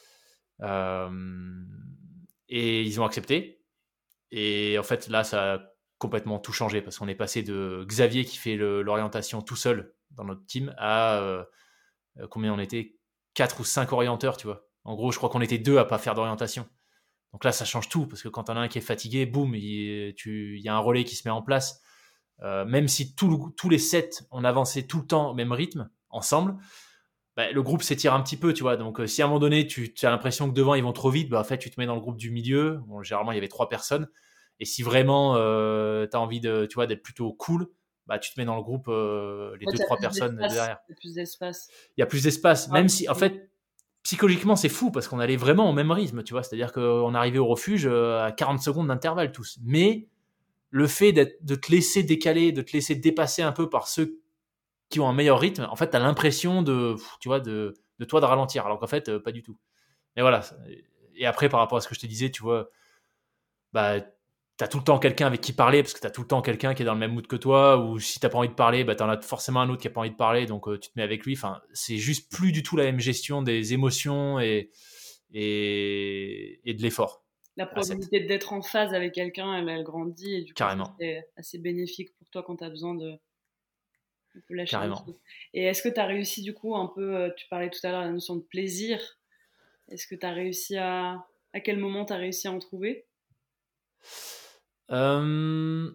Euh, et ils ont accepté. Et en fait, là, ça a complètement tout changé parce qu'on est passé de Xavier qui fait le, l'orientation tout seul dans notre team à euh, combien on était, quatre ou cinq orienteurs, tu vois. En gros, je crois qu'on était deux à pas faire d'orientation. Donc là, ça change tout parce que quand on a un qui est fatigué, boum, il, tu, il y a un relais qui se met en place. Euh, même si tout, tous les sept, on avançait tout le temps au même rythme, ensemble, bah, le groupe s'étire un petit peu, tu vois. Donc, euh, si à un moment donné, tu, tu as l'impression que devant, ils vont trop vite, bah, en fait, tu te mets dans le groupe du milieu. Bon, généralement, il y avait trois personnes. Et si vraiment euh, tu as envie de, tu vois, d'être plutôt cool, bah, tu te mets dans le groupe euh, les En fait, deux, il y a trois plus personnes d'espace. derrière. Il y a plus d'espace. Il y a plus d'espace, Ah, même si, en fait, psychologiquement, c'est fou parce qu'on allait vraiment au même rythme, tu vois. C'est-à-dire qu'on arrivait au refuge euh, à quarante secondes d'intervalle tous. Mais le fait d'être, de te laisser décaler, de te laisser dépasser un peu par ceux qui ont un meilleur rythme, en fait, tu as l'impression de, tu vois, de, de toi de ralentir, alors qu'en fait, euh, pas du tout. Mais voilà. Et après, par rapport à ce que je te disais, tu vois, bah, t'as tout le temps quelqu'un avec qui parler, parce que t'as tout le temps quelqu'un qui est dans le même mood que toi, ou si t'as pas envie de parler, bah, t'en as forcément un autre qui a pas envie de parler, donc euh, tu te mets avec lui. Enfin, c'est juste plus du tout la même gestion des émotions et, et, et de l'effort la à sept. probabilité d'être en phase avec quelqu'un, elle, elle grandit et du coup, ça, Carrément. c'est assez bénéfique pour toi quand tu as besoin de un peu lâcher les Carrément. choses. Et est-ce que tu as réussi du coup un peu, euh, tu parlais tout à l'heure de la notion de plaisir, est-ce que tu as réussi à, à quel moment tu as réussi à en trouver? Euh,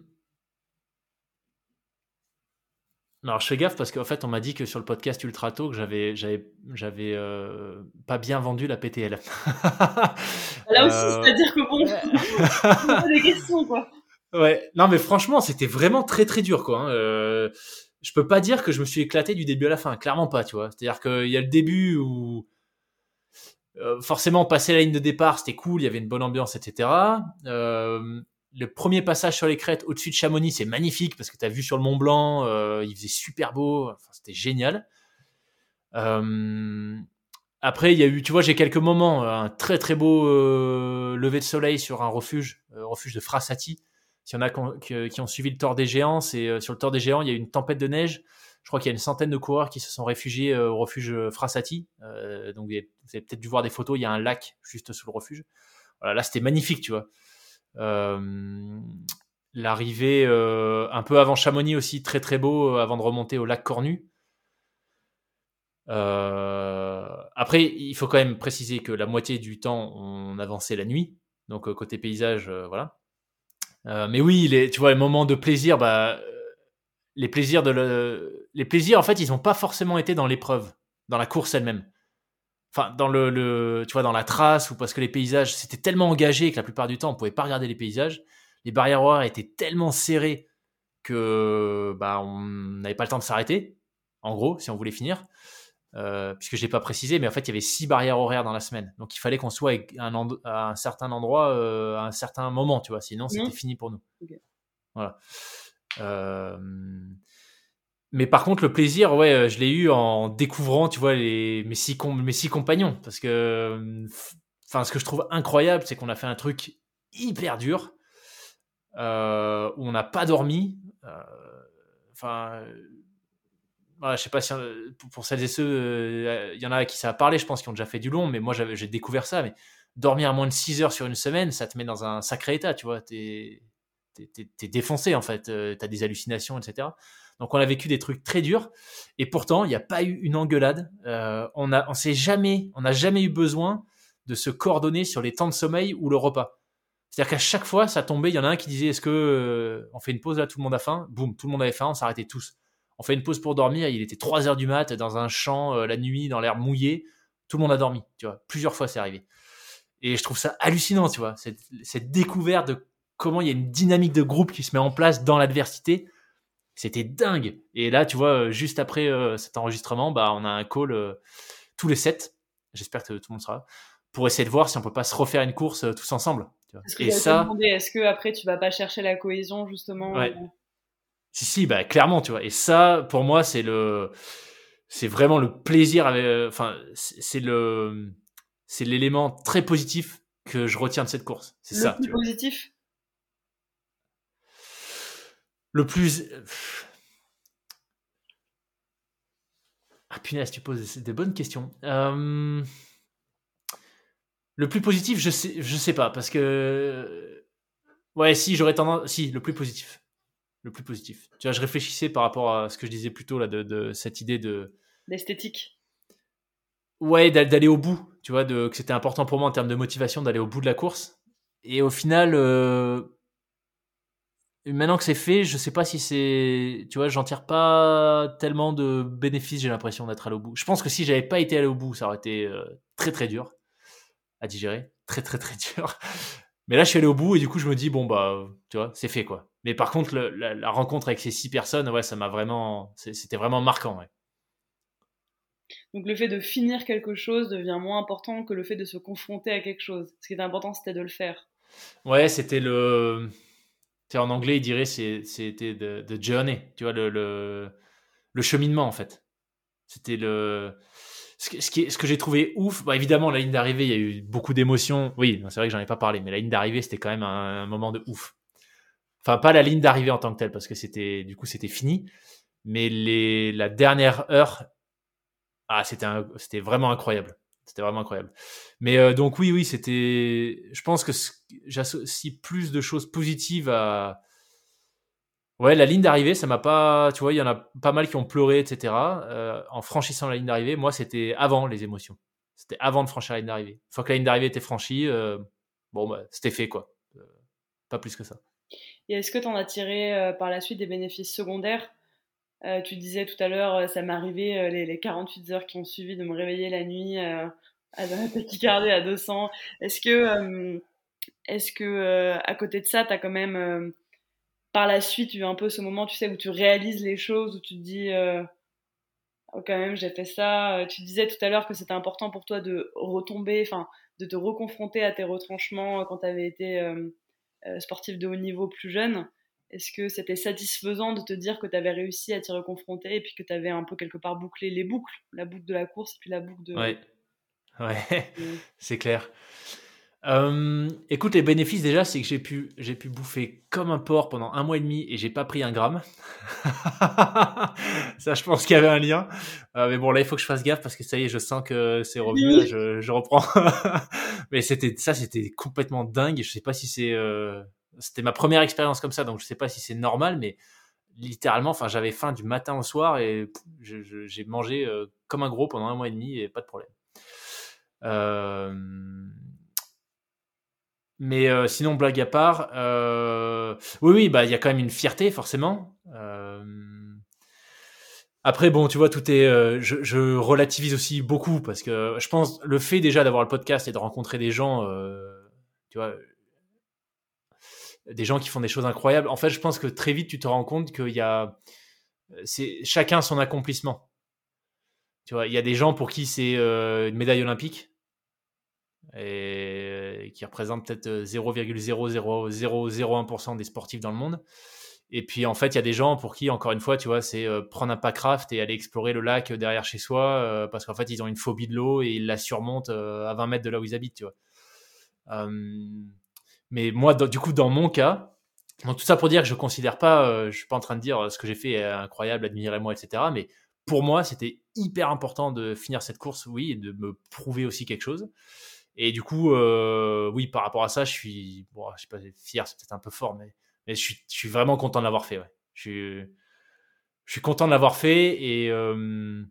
Alors, je fais gaffe parce qu'en fait, on m'a dit que sur le podcast Ultra Talk, j'avais, j'avais, j'avais euh, pas bien vendu la P T L. Là aussi, euh... c'est-à-dire que bon, on a des questions quoi. Ouais, non, mais franchement, c'était vraiment très très dur, quoi. Hein. Euh, je peux pas dire que je me suis éclaté du début à la fin, clairement pas, tu vois. C'est-à-dire qu'il y a le début où euh, forcément passer la ligne de départ, c'était cool, il y avait une bonne ambiance, et cetera. Euh, le premier passage sur les crêtes au-dessus de Chamonix, c'est magnifique parce que tu as vu sur le Mont Blanc, euh, il faisait super beau, enfin, c'était génial. Euh, Après, il y a eu, tu vois, j'ai quelques moments, un très très beau euh, lever de soleil sur un refuge, euh, refuge de Frassati. S'il y en a qui ont, qui, qui ont suivi le Tour des Géants, c'est euh, sur le Tour des Géants, il y a eu une tempête de neige. Je crois qu'il y a une centaine de coureurs qui se sont réfugiés euh, au refuge Frassati. Euh, donc vous avez, vous avez peut-être dû voir des photos, il y a un lac juste sous le refuge. Voilà, là, c'était magnifique, tu vois. Euh, L'arrivée euh, un peu avant Chamonix aussi, très très beau, euh, avant de remonter au lac Cornu. Euh, après, il faut quand même préciser que la moitié du temps, on avançait la nuit. Donc, euh, côté paysage, euh, voilà. Euh, mais oui, les, tu vois, les moments de plaisir, bah, euh, les plaisirs de le, les plaisirs, en fait, ils n'ont pas forcément été dans l'épreuve, dans la course elle-même. Enfin, dans le, le, tu vois, dans la trace, ou parce que les paysages, c'était tellement engagé que la plupart du temps, on pouvait pas regarder les paysages. Les barrières horaires étaient tellement serrées que, bah, on n'avait pas le temps de s'arrêter. En gros, si on voulait finir. Euh, puisque je l'ai pas précisé, mais en fait, il y avait six barrières horaires dans la semaine. Donc, il fallait qu'on soit à un, end- à un certain endroit euh, à un certain moment, tu vois. Sinon, c'était Mmh. fini pour nous. Ok. Voilà. Euh, Mais par contre, le plaisir, ouais, euh, je l'ai eu en découvrant, tu vois, les, mes, six com- mes six compagnons. Parce que, euh, f- enfin, ce que je trouve incroyable, c'est qu'on a fait un truc hyper dur, euh, où on n'a pas dormi. Euh, Enfin, voilà, je sais pas si euh, pour, pour celles et ceux, euh, il y en a à qui ça a parlé, je pense, qui ont déjà fait du long, mais moi j'avais, j'ai découvert ça. Mais dormir à moins de six heures sur une semaine, ça te met dans un sacré état, tu vois. T'es, t'es, t'es, t'es défoncé en fait, euh, t'as des hallucinations, et cetera. Donc on a vécu des trucs très durs, et pourtant il n'y a pas eu une engueulade. Euh, on a, on s'est jamais, on n'a jamais eu besoin de se coordonner sur les temps de sommeil ou le repas. C'est-à-dire qu'à chaque fois, ça tombait. Il y en a un qui disait, est-ce que euh, on fait une pause là, tout le monde a faim. Boum, tout le monde avait faim, on s'arrêtait tous. On fait une pause pour dormir. Il était trois heures du mat dans un champ, euh, la nuit, dans l'air mouillé. Tout le monde a dormi, tu vois. Plusieurs fois, c'est arrivé. Et je trouve ça hallucinant, tu vois, cette, cette découverte de comment il y a une dynamique de groupe qui se met en place dans l'adversité. C'était dingue. Et là, tu vois, euh, juste après euh, cet enregistrement, bah, on a un call euh, tous les sept. J'espère que tout le monde sera là pour essayer de voir si on peut pas se refaire une course euh, tous ensemble. Tu vois. C'est ce que Et j'allais te ça, demander. Est-ce que après tu vas pas chercher la cohésion justement? ouais, si si, bah clairement, tu vois. Et ça, pour moi, c'est le, c'est vraiment le plaisir. Avec, euh, enfin, c'est c'est le, c'est l'élément très positif que je retiens de cette course. C'est Le ça, plus tu vois. positif? Le plus, ah punaise, tu poses des bonnes questions. Euh, le plus positif, je sais, je sais pas, parce que, ouais, si j'aurais tendance, si, le plus positif. Le plus positif. Tu vois, je réfléchissais par rapport à ce que je disais plus tôt là, de, de cette idée de, L'esthétique. ouais, d'a- d'aller au bout. Tu vois, de, que c'était important pour moi en termes de motivation d'aller au bout de la course. Et au final, euh, maintenant que c'est fait, je sais pas si c'est, tu vois, j'en tire pas tellement de bénéfices. J'ai l'impression d'être allé au bout. Je pense que si j'avais pas été allé au bout, ça aurait été euh, très très dur à digérer, très très très dur. Mais là, je suis allé au bout et du coup, je me dis bon bah, tu vois, c'est fait quoi. Mais par contre, le- la, la rencontre avec ces six personnes, ouais, ça m'a vraiment, c'est- c'était vraiment marquant. Ouais, Donc le fait de finir quelque chose devient moins important que le fait de se confronter à quelque chose. Ce qui est important, c'était de le faire. ouais, c'était le, tu sais, en anglais, il dirait c'est, c'était the, the journey, tu vois, le, le, le cheminement en fait. C'était le, ce, que- ce, qui est- ce que j'ai trouvé ouf. Bah, évidemment, la ligne d'arrivée, il y a eu beaucoup d'émotions. Oui, c'est vrai que j'en ai pas parlé, mais la ligne d'arrivée, c'était quand même un, un moment de ouf. Enfin, pas la ligne d'arrivée en tant que telle, parce que c'était, du coup, c'était fini. Mais les, la dernière heure, ah, c'était, un- c'était vraiment incroyable. C'était vraiment incroyable. Mais euh, donc oui, oui, c'était. Je pense que ce- j'associe plus de choses positives à. Ouais, la ligne d'arrivée, ça m'a pas. Tu vois, il y en a pas mal qui ont pleuré, et cetera. Euh, en franchissant la ligne d'arrivée, moi, c'était avant les émotions. C'était avant de franchir la ligne d'arrivée. Une fois que la ligne d'arrivée était franchie, euh, bon, bah, c'était fait quoi. Euh, pas plus que ça. Et est-ce que tu en as tiré euh, par la suite des bénéfices secondaires? Euh, tu disais tout à l'heure, euh, ça m'est arrivé euh, les, les quarante-huit heures qui ont suivi de me réveiller la nuit euh, à la tachycardie à deux cents. Est-ce que, euh, est-ce que euh, à côté de ça, tu as quand même euh, par la suite eu un peu ce moment, tu sais, où tu réalises les choses, où tu te dis, euh, oh, quand même, j'ai fait ça. Euh, Tu disais tout à l'heure que c'était important pour toi de retomber, enfin, de te reconfronter à tes retranchements euh, quand tu avais été euh, euh, sportif de haut niveau plus jeune. Est-ce que c'était satisfaisant de te dire que tu avais réussi à t'y reconfronter et puis que tu avais un peu quelque part bouclé les boucles, la boucle de la course et puis la boucle de... Ouais, ouais, de- c'est clair. Euh, écoute, les bénéfices déjà, c'est que j'ai pu, j'ai pu bouffer comme un porc pendant un mois et demi et j'ai pas pris un gramme. Ça, je pense qu'il y avait un lien. Euh, mais bon, là, il faut que je fasse gaffe parce que ça y est, je sens que c'est revenu. Là, Oui. je, je reprends. Mais c'était, ça, c'était complètement dingue. Je sais pas si c'est, euh, c'était ma première expérience comme ça, donc je sais pas si c'est normal, mais littéralement, enfin, j'avais faim du matin au soir et pff, je, je- j'ai mangé euh, comme un gros pendant un mois et demi et pas de problème. Euh, mais euh, sinon, blague à part, euh, oui, oui, bah, il y a quand même une fierté, forcément. Euh, après, bon, tu vois, tout est. euh, je, je relativise aussi beaucoup parce que je pense le fait déjà d'avoir le podcast et de rencontrer des gens, euh, tu vois, des gens qui font des choses incroyables. En fait, je pense que très vite, tu te rends compte qu'il y a, c'est chacun son accomplissement. Tu vois, il y a des gens pour qui c'est euh, une médaille olympique et qui représente peut-être zéro virgule zéro zéro zéro zéro un pour cent des sportifs dans le monde. Et puis en fait, il y a des gens pour qui, encore une fois, tu vois, c'est euh, prendre un pack raft et aller explorer le lac derrière chez soi euh, parce qu'en fait, ils ont une phobie de l'eau et ils la surmontent euh, à vingt mètres de là où ils habitent, tu vois. Euh, mais moi, dans- du coup, dans mon cas, bon, tout ça pour dire que je considère pas, euh, je suis pas en train de dire euh, ce que j'ai fait est incroyable, admirez-moi, et cetera. Mais pour moi, c'était hyper important de finir cette course, oui, et de me prouver aussi quelque chose. Et du coup, euh, oui, par rapport à ça, je suis, bon, je sais pas, fier, c'est peut-être un peu fort, mais, mais je suis, je suis vraiment content de l'avoir fait. Ouais. Je suis, je suis content de l'avoir fait et euh,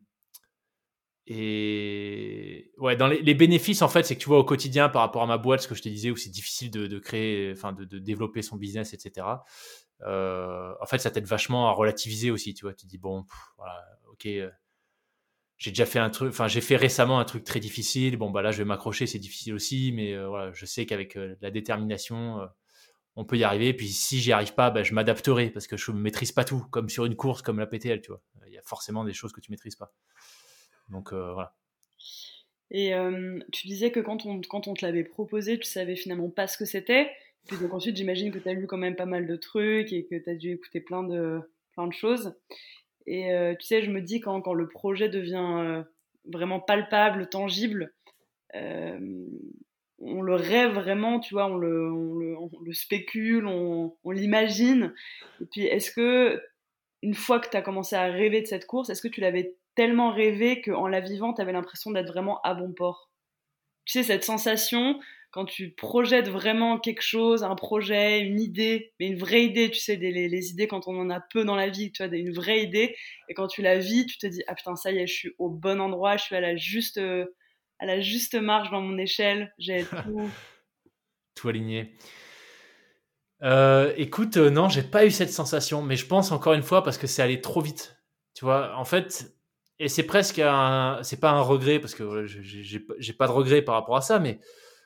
et ouais, dans les, les bénéfices en fait, c'est que tu vois au quotidien par rapport à ma boîte, ce que je te disais, où c'est difficile de, de créer, enfin de, de développer son business, et cetera. Euh, en fait, ça t'aide vachement à relativiser aussi. Tu vois, tu te dis bon, pff, voilà, ok. euh, j'ai déjà fait un truc, enfin j'ai fait récemment un truc très difficile. Bon bah là je vais m'accrocher, c'est difficile aussi, mais euh, voilà, je sais qu'avec euh, la détermination, euh, on peut y arriver. Puis si j'y arrive pas, bah, je m'adapterai parce que je ne maîtrise pas tout, comme sur une course comme la P T L, tu vois. Il y a forcément des choses que tu maîtrises pas. Donc euh, voilà. Et euh, tu disais que quand on, quand on te l'avait proposé, tu savais finalement pas ce que c'était. Puis donc ensuite, j'imagine que tu as lu quand même pas mal de trucs et que tu as dû écouter plein de, plein de choses. Et euh, tu sais, je me dis quand, quand le projet devient euh, vraiment palpable, tangible, euh, on le rêve vraiment, tu vois, on le, on le, on le spécule, on, on l'imagine. Et puis, est-ce que, une fois que tu as commencé à rêver de cette course, est-ce que tu l'avais tellement rêvé qu'en la vivant, tu avais l'impression d'être vraiment à bon port? Tu sais, cette sensation, quand tu projettes vraiment quelque chose, un projet, une idée, mais une vraie idée, tu sais, des, les, les idées quand on en a peu dans la vie, tu vois, des- une vraie idée, et quand tu la vis, tu te dis, ah putain, ça y est, je suis au bon endroit, je suis à la juste, euh, à la juste marge dans mon échelle, j'ai tout. Tout aligné. Euh, écoute, euh, non, j'ai pas eu cette sensation, mais je pense encore une fois parce que c'est allé trop vite. Tu vois, en fait, et c'est presque un, c'est pas un regret parce que voilà, j'ai j'ai- j'ai pas de regret par rapport à ça, mais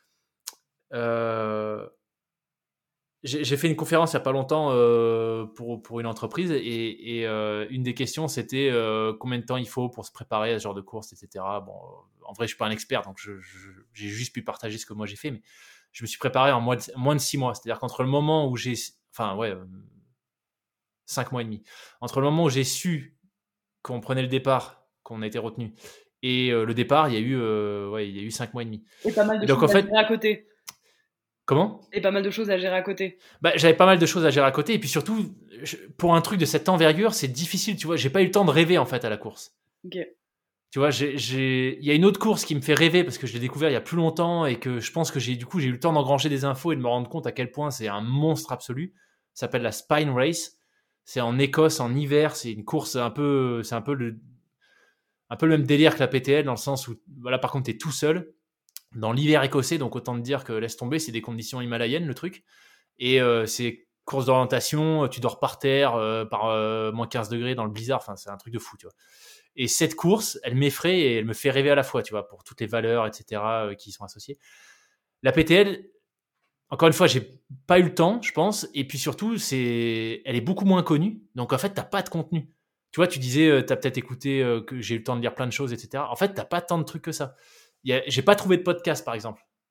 euh, j'ai j'ai fait une conférence il y a pas longtemps euh, pour, pour une entreprise et, et, euh, une des questions c'était euh, combien de temps il faut pour se préparer à ce genre de course, et cetera. Bon, en vrai, je suis pas un expert, donc je- je- j'ai juste pu partager ce que moi j'ai fait, mais je me suis préparé en moins de, moins de six mois. C'est-à-dire qu'entre le moment où j'ai, enfin ouais, euh, cinq mois et demi, entre le moment où j'ai su qu'on prenait le départ, qu'on a été retenu, et euh, le départ, il y a eu, euh, ouais, il y a eu cinq mois et demi. Et pas mal de Et donc choses en à fait, gérer à côté. comment? Et pas mal de choses à gérer à côté. Bah, j'avais pas mal de choses à gérer à côté, et puis surtout, je- pour un truc de cette envergure, c'est difficile, tu vois. J'ai pas eu le temps de rêver en fait à la course. Ok. Tu vois, j'ai, j'ai- il y a une autre course qui me fait rêver parce que je l'ai découvert il y a plus longtemps et que je pense que j'ai du coup j'ai eu le temps d'engranger des infos et de me rendre compte à quel point c'est un monstre absolu. Ça s'appelle la Spine Race. C'est en Écosse en hiver. C'est une course un peu, c'est un peu le, un peu le même délire que la P T L dans le sens où, voilà, par contre, t'es tout seul dans l'hiver écossais, donc autant te dire que laisse tomber, c'est des conditions himalayennes le truc. Et euh, c'est course d'orientation, tu dors par terre euh, par euh, moins quinze degrés dans le blizzard. Enfin, c'est un truc de fou, tu vois. Et cette course, elle m'effraie et elle me fait rêver à la fois, tu vois, pour toutes les valeurs, et cetera, euh, qui y sont associées. La P T L, encore une fois, j'ai pas eu le temps, je pense. Et puis surtout, c'est, elle est beaucoup moins connue. Donc en fait, t'as pas de contenu. Tu vois, tu disais, euh, t'as peut-être écouté euh, que j'ai eu le temps de lire plein de choses, et cetera. En fait, t'as pas tant de trucs que ça. Il y a- j'ai pas trouvé de podcast, par exemple.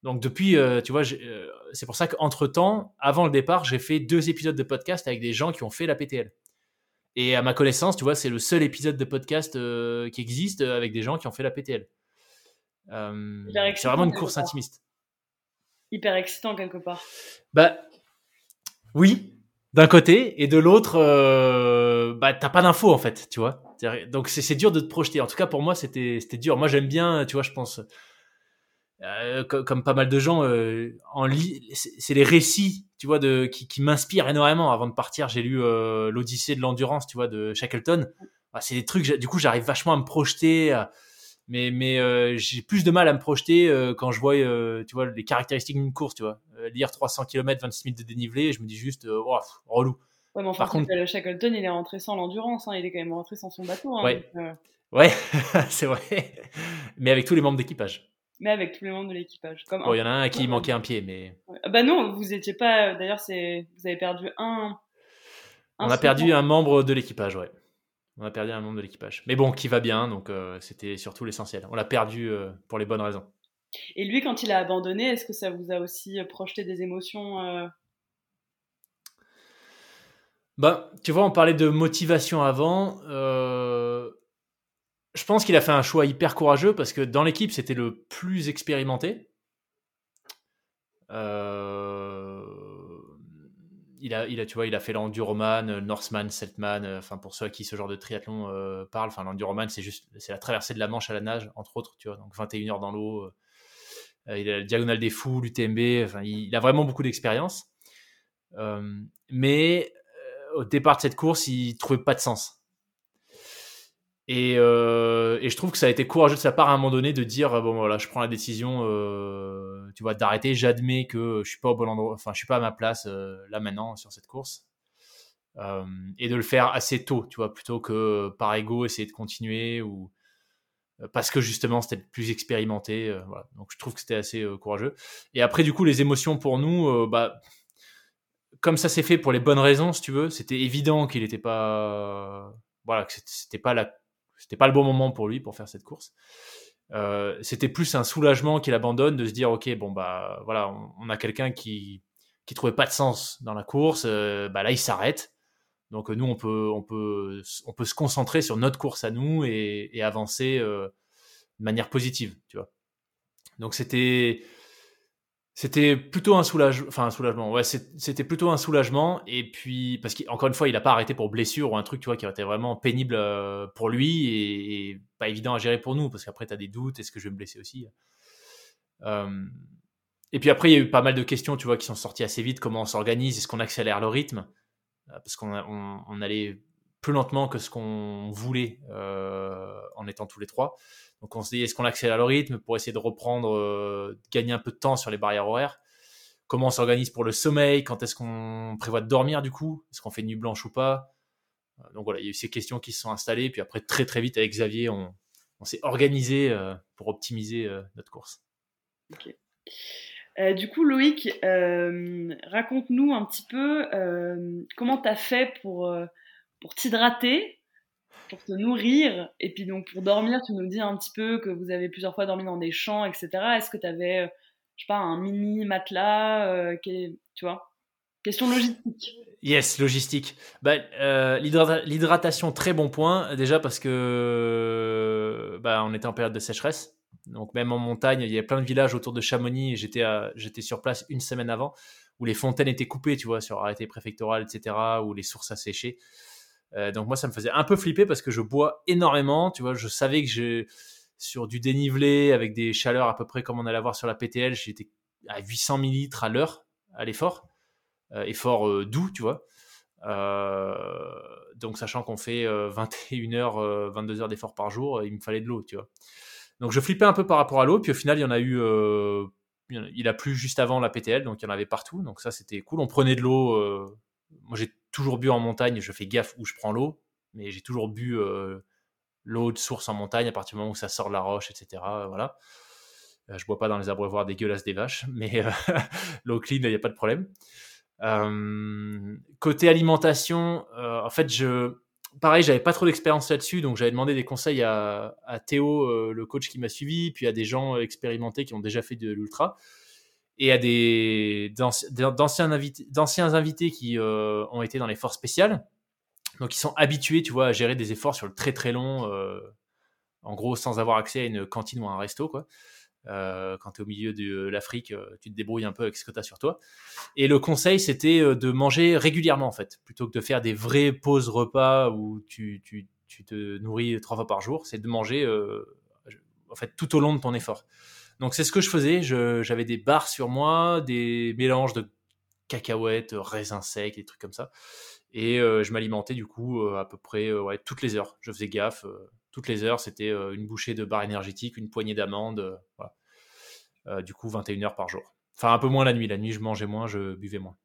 Donc depuis, euh, tu vois, euh, c'est pour ça qu'entre-temps, avant le départ, j'ai fait deux épisodes de podcast avec des gens qui ont fait la P T L. Et à ma connaissance, tu vois, c'est le seul épisode de podcast euh, qui existe avec des gens qui ont fait la P T L. Euh, c'est vraiment une course intimiste. Hyper excitant quelque part. Bah, oui, d'un côté, et de l'autre, euh, bah, t'as pas d'infos en fait, tu vois. Donc c'est, c'est dur de te projeter. En tout cas, pour moi, c'était, c'était dur. Moi, j'aime bien, tu vois, je pense, euh, comme, comme pas mal de gens, euh, en li- c'est, c'est les récits, tu vois, de, qui, qui m'inspirent énormément. Avant de partir, j'ai lu euh, l'Odyssée de l'endurance, tu vois, de Shackleton. Bah, c'est des trucs, du coup, j'arrive vachement à me projeter. À, mais mais euh, j'ai plus de mal à me projeter euh, quand je vois euh, tu vois les caractéristiques d'une course, tu vois, euh, lire trois cents kilomètres, vingt-six minutes de dénivelé, je me dis juste euh, oh, relou. Ouais, mais enfin, par contre, le Shackleton, il est rentré sans l'endurance, hein, il est quand même rentré sans son bateau. Hein, ouais, donc, euh... ouais, c'est vrai, mais avec tous les membres d'équipage. Mais avec tous les membres de l'équipage. Comme bon, il y en a un à qui manquait un pied, mais. Ouais. Bah non, vous étiez pas. D'ailleurs, c'est vous avez perdu un. un On a perdu un membre de l'équipage, ouais. On a perdu un membre de l'équipage. Mais bon, qui va bien, donc euh, c'était surtout l'essentiel. On l'a perdu euh, pour les bonnes raisons. Et lui, quand il a abandonné, est-ce que ça vous a aussi projeté des émotions euh... Bah, tu vois, on parlait de motivation avant. Euh... Je pense qu'il a fait un choix hyper courageux parce que dans l'équipe, c'était le plus expérimenté. Euh... Il a, il a, tu vois, il a fait l'enduroman, Norseman, Seltman. Enfin, pour ceux à qui ce genre de triathlon euh, parle, enfin, l'enduroman, c'est juste, c'est la traversée de la Manche à la nage, entre autres, tu vois, donc vingt et une heures dans l'eau. Euh, il a la diagonale des fous, l'U T M B. Enfin, il, il a vraiment beaucoup d'expérience. Euh, mais euh, au départ de cette course, il trouvait pas de sens. Et, euh, et je trouve que ça a été courageux de sa part à un moment donné de dire bon voilà, je prends la décision, euh, tu vois, d'arrêter. J'admets que je suis pas au bon endroit, enfin je suis pas à ma place euh, là maintenant sur cette course, euh, et de le faire assez tôt, tu vois, plutôt que par ego essayer de continuer ou parce que justement c'était le plus expérimenté. Euh, voilà. Donc je trouve que c'était assez euh, courageux. Et après du coup les émotions pour nous, euh, bah comme ça s'est fait pour les bonnes raisons, si tu veux, c'était évident qu'il était pas, voilà, que c'était pas la C'était pas le bon moment pour lui pour faire cette course. Euh, c'était plus un soulagement qu'il abandonne, de se dire ok, bon bah voilà, on, on a quelqu'un qui qui trouvait pas de sens dans la course, euh, bah là il s'arrête. Donc nous on peut on peut on peut se concentrer sur notre course à nous et, et avancer euh, de manière positive, tu vois. Donc c'était C'était plutôt un soulagement, enfin un soulagement. Ouais, c'était plutôt un soulagement. Et puis parce qu'encore une fois, il n'a pas arrêté pour blessure ou un truc, tu vois, qui aurait été vraiment pénible pour lui et, et pas évident à gérer pour nous, parce qu'après t'as des doutes, est-ce que je vais me blesser aussi. Euh, et puis après, il y a eu pas mal de questions, tu vois, qui sont sorties assez vite. Comment on s'organise, est-ce qu'on accélère le rythme, parce qu'on on, on allait plus lentement que ce qu'on voulait euh, en étant tous les trois. Donc on se dit, est-ce qu'on accélère le rythme pour essayer de reprendre, euh, gagner un peu de temps sur les barrières horaires? Comment on s'organise pour le sommeil? Quand est-ce qu'on prévoit de dormir du coup? Est-ce qu'on fait nuit blanche ou pas? Donc voilà, il y a eu ces questions qui se sont installées. Puis après, très très vite avec Xavier, on, on s'est organisé euh, pour optimiser euh, notre course. Ok. Euh, du coup, Loïc, euh, raconte-nous un petit peu euh, comment tu as fait pour, euh, pour t'hydrater, pour te nourrir, et puis donc pour dormir, tu nous dis un petit peu que vous avez plusieurs fois dormi dans des champs, et cetera. Est-ce que tu avais, je sais pas, un mini matelas, euh, qui, tu vois? Question logistique. Yes, logistique. Bah, euh, l'hydrata- l'hydratation, très bon point. Déjà parce que bah, on était en période de sécheresse. Donc même en montagne, il y a plein de villages autour de Chamonix. Et j'étais, à, j'étais sur place une semaine avant, où les fontaines étaient coupées, tu vois, sur arrêté préfectoral, et cetera, où les sources asséchaient. Euh, donc moi, ça me faisait un peu flipper parce que je bois énormément. Tu vois, je savais que j'ai, sur du dénivelé, avec des chaleurs à peu près comme on allait avoir sur la P T L, j'étais à huit cents millilitres à l'heure à l'effort. Euh, effort euh, doux, tu vois. Euh, donc, sachant qu'on fait euh, vingt et une heures, euh, vingt-deux heures d'effort par jour, il me fallait de l'eau, tu vois. Donc, je flippais un peu par rapport à l'eau. Puis, au final, il y en a eu. Euh, il a plu juste avant la P T L, donc il y en avait partout. Donc, ça, c'était cool. On prenait de l'eau. Euh, moi, j'ai toujours bu en montagne. Je fais gaffe où je prends l'eau. Mais j'ai toujours bu euh, l'eau de source en montagne à partir du moment où ça sort de la roche, et cetera. Voilà. Euh, je bois pas dans les abreuvoirs dégueulasses des vaches, mais euh, l'eau clean, il n'y a pas de problème. Euh, côté alimentation, euh, en fait, je, pareil, j'avais pas trop d'expérience là-dessus, donc j'avais demandé des conseils à, à Théo, euh, le coach qui m'a suivi, puis à des gens expérimentés qui ont déjà fait de l'ultra. et à des d'anciens invités, d'anciens invités qui euh, ont été dans les forces spéciales. Donc, ils sont habitués, tu vois, à gérer des efforts sur le très très long, euh, en gros, sans avoir accès à une cantine ou à un resto, quoi. Euh, quand tu es au milieu de l'Afrique, tu te débrouilles un peu avec ce que tu as sur toi. Et le conseil, c'était de manger régulièrement, en fait, plutôt que de faire des vraies pauses repas où tu, tu, tu te nourris trois fois par jour. C'est de manger, euh, en fait, tout au long de ton effort. Donc, c'est ce que je faisais. Je, j'avais des barres sur moi, des mélanges de cacahuètes, raisins secs, des trucs comme ça. Et euh, je m'alimentais, du coup, euh, à peu près euh, ouais, toutes les heures. Je faisais gaffe. Euh, toutes les heures, c'était euh, une bouchée de barre énergétique, une poignée d'amandes. Euh, voilà. Euh, du coup, vingt et une heures par jour. Enfin, un peu moins la nuit. La nuit, je mangeais moins, je buvais moins.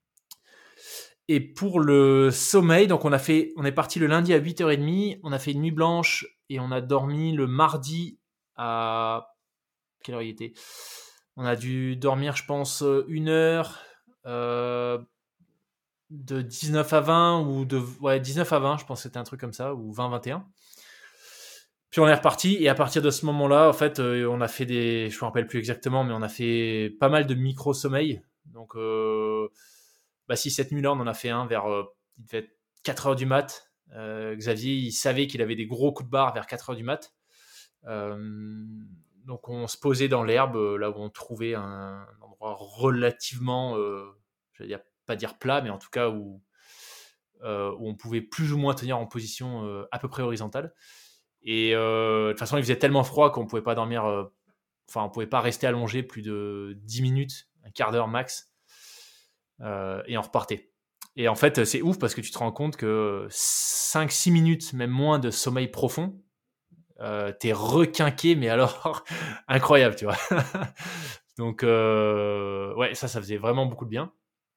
Et pour le sommeil, donc on a fait, on est parti le lundi à huit heures trente, on a fait une nuit blanche et on a dormi le mardi à... Quelle heure il était ? On a dû dormir, je pense, une heure, euh, de dix-neuf à vingt, ou de... Ouais, dix-neuf à vingt, je pense que c'était un truc comme ça, ou vingt à vingt et un. Puis on est reparti, et à partir de ce moment-là, en fait, euh, on a fait des... Je me rappelle plus exactement, mais on a fait pas mal de micro-sommeil. Donc... Euh... Bah, si cette nuit-là, on en a fait un vers euh, il devait être quatre heures du mat. Euh, Xavier, il savait qu'il avait des gros coups de barre vers quatre heures du mat. Euh, donc, on se posait dans l'herbe, là où on trouvait un endroit relativement, euh, je vais dire, pas dire plat, mais en tout cas où, euh, où on pouvait plus ou moins tenir en position euh, à peu près horizontale. Et euh, de toute façon, il faisait tellement froid qu'on pouvait pas dormir, euh, enfin, on pouvait pas rester allongé plus de dix minutes, un quart d'heure max. Euh, et on repartait. Et en fait, c'est ouf parce que tu te rends compte que cinq six minutes, même moins de sommeil profond, euh, t'es requinqué, mais alors incroyable, tu vois. Donc, euh, ouais, ça, ça faisait vraiment beaucoup de bien.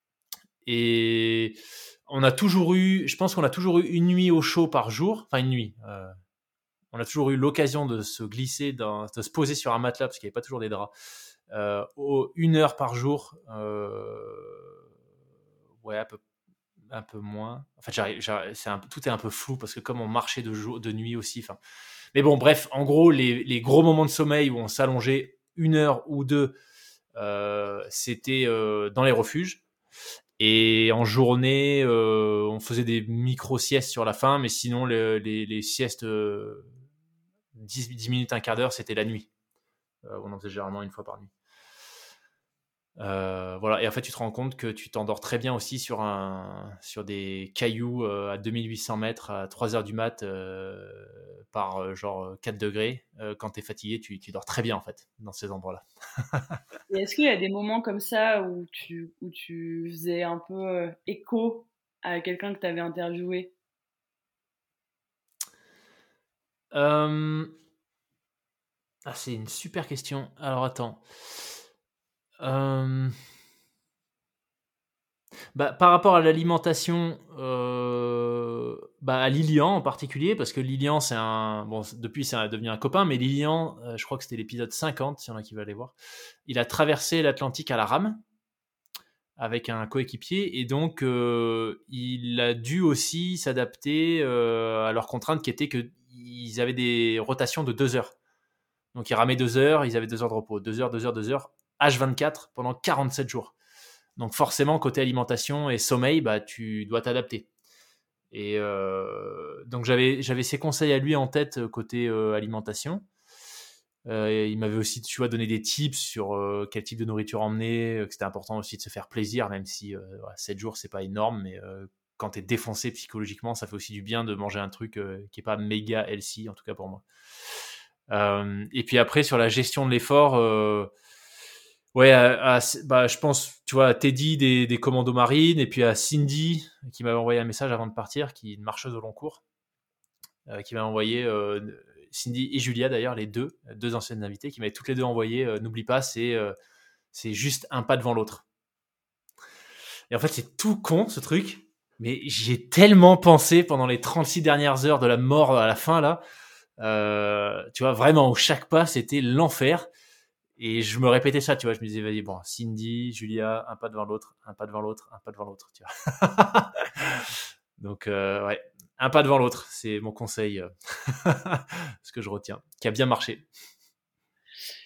Et on a toujours eu, je pense qu'on a toujours eu une nuit au chaud par jour, enfin une nuit. Euh, on a toujours eu l'occasion de se glisser, dans, de se poser sur un matelas parce qu'il n'y avait pas toujours des draps. Euh, au, une heure par jour. Euh, ouais, à peu un peu moins. En fait, j'arrive, j'arrive, c'est un, tout est un peu flou parce que comme on marchait de jour, de nuit aussi. Enfin, mais bon, bref, en gros, les, les gros moments de sommeil où on s'allongeait une heure ou deux, euh, c'était euh, dans les refuges. Et en journée, euh, on faisait des micro-siestes sur la fin, mais sinon, le, les, les siestes euh, dix, dix minutes, un quart d'heure, c'était la nuit. Euh, on en faisait généralement une fois par nuit. Euh, voilà, et en fait, tu te rends compte que tu t'endors très bien aussi sur, un, sur des cailloux euh, à deux mille huit cents mètres à trois heures du mat euh, par euh, genre quatre degrés. Euh, quand tu es fatigué, tu, tu dors très bien en fait dans ces endroits-là. Et est-ce qu'il y a des moments comme ça où tu, où tu faisais un peu euh, écho à quelqu'un que tu avais interviewé ? euh... ah, c'est une super question. Alors attends. Euh... Bah, par rapport à l'alimentation, euh, bah, à Lilian en particulier, parce que Lilian, c'est un. Bon, depuis, c'est devenu un copain, mais Lilian, euh, je crois que c'était l'épisode cinquante, s'il y en a qui veulent aller voir. Il a traversé l'Atlantique à la rame avec un coéquipier, et donc euh, il a dû aussi s'adapter euh, à leurs contraintes qui étaient qu'ils avaient des rotations de deux heures. Donc ils ramaient deux heures, ils avaient deux heures de repos. Deux heures, deux heures, deux heures, H vingt-quatre pendant quarante-sept jours. Donc forcément, côté alimentation et sommeil, bah, tu dois t'adapter. Et euh, donc j'avais, j'avais ses conseils à lui en tête côté euh, alimentation. Euh, il m'avait aussi, tu vois, donné des tips sur euh, quel type de nourriture emmener, que c'était important aussi de se faire plaisir, même si euh, voilà, sept jours, c'est pas énorme, mais euh, quand t'es défoncé psychologiquement, ça fait aussi du bien de manger un truc euh, qui est pas méga healthy, en tout cas pour moi. Euh, et puis après, sur la gestion de l'effort, euh, ouais, à, à, bah, je pense, tu vois, à Teddy des, des commandos marines, et puis à Cindy, qui m'avait envoyé un message avant de partir, qui est une marcheuse au long cours, euh, qui m'a envoyé, euh, Cindy et Julia d'ailleurs, les deux, deux anciennes invitées, qui m'avaient toutes les deux envoyé, euh, n'oublie pas, c'est, euh, c'est juste un pas devant l'autre. Et en fait, c'est tout con, ce truc, mais j'y ai tellement pensé pendant les trente-six dernières heures de la mort à la fin, là, euh, tu vois, vraiment, où chaque pas, c'était l'enfer. Et je me répétais ça, tu vois, je me disais, vas-y, bon, Cindy, Julia, un pas devant l'autre, un pas devant l'autre, un pas devant l'autre, tu vois. Donc, euh, ouais, un pas devant l'autre, c'est mon conseil, euh, ce que je retiens, qui a bien marché.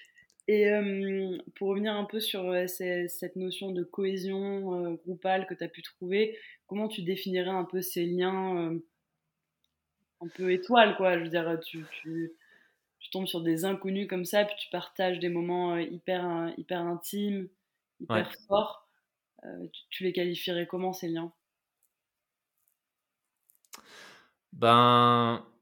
Et euh, pour revenir un peu sur euh, ces- cette notion de cohésion euh, groupale que tu as pu trouver, comment tu définirais un peu ces liens euh, un peu étoiles, quoi? Je veux dire, tu, tu, tu tombes sur des inconnus comme ça, puis tu partages des moments euh, hyper, euh, hyper intimes, Ouais. hyper forts. Euh, tu, tu les qualifierais comment ces liens? Ben,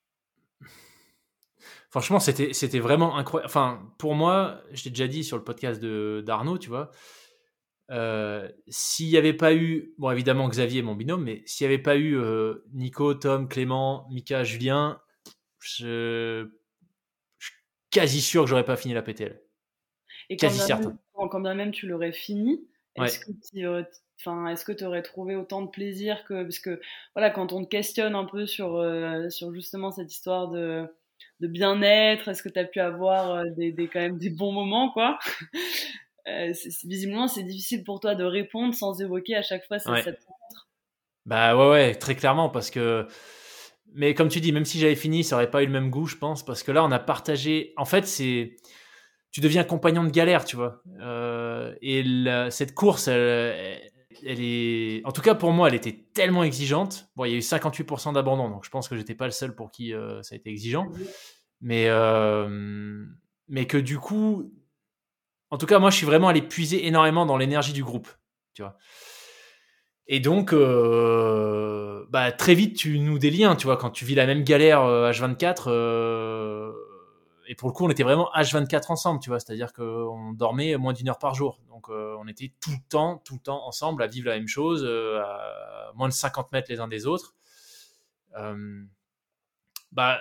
franchement, c'était, c'était vraiment incroyable. Enfin, pour moi, je t'ai déjà dit sur le podcast de, d'Arnaud, tu vois, euh, s'il n'y avait pas eu, bon, évidemment, Xavier, mon binôme, mais s'il n'y avait pas eu euh, Nico, Tom, Clément, Mika, Julien, je, je suis quasi sûr que j'aurais pas fini la P T L. Et quand Quasi bien certain. même, quand, quand bien même tu l'aurais fini, est-ce Ouais. que tu aurais, enfin, est-ce que tu aurais trouvé autant de plaisir que, parce que voilà, quand on te questionne un peu sur, euh, sur justement cette histoire de, de bien-être, est-ce que tu as pu avoir euh, des, des, quand même des bons moments, quoi? Euh, c'est- c'est- visiblement, c'est difficile pour toi de répondre sans évoquer à chaque fois cette, Ouais. cette... Bah ouais, ouais, très clairement, parce que. Mais comme tu dis, même si j'avais fini, ça aurait pas eu le même goût, je pense, parce que là, on a partagé. En fait, c'est. Tu deviens compagnon de galère, tu vois. Euh, et la- cette course, elle, elle est. En tout cas, pour moi, elle était tellement exigeante. Bon, il y a eu cinquante-huit pour cent d'abandon, donc je pense que j'étais pas le seul pour qui euh, ça a été exigeant. Mais, euh, mais que du coup. En tout cas, moi, je suis vraiment allé puiser énormément dans l'énergie du groupe, tu vois. Et donc, euh, bah, très vite, tu noues des liens, tu vois, quand tu vis la même galère euh, H vingt-quatre. Euh, et pour le coup, on était vraiment H vingt-quatre ensemble, tu vois, c'est-à-dire qu'on dormait moins d'une heure par jour. Donc, euh, on était tout le temps, tout le temps ensemble à vivre la même chose, euh, à moins de cinquante mètres les uns des autres. Euh, bah,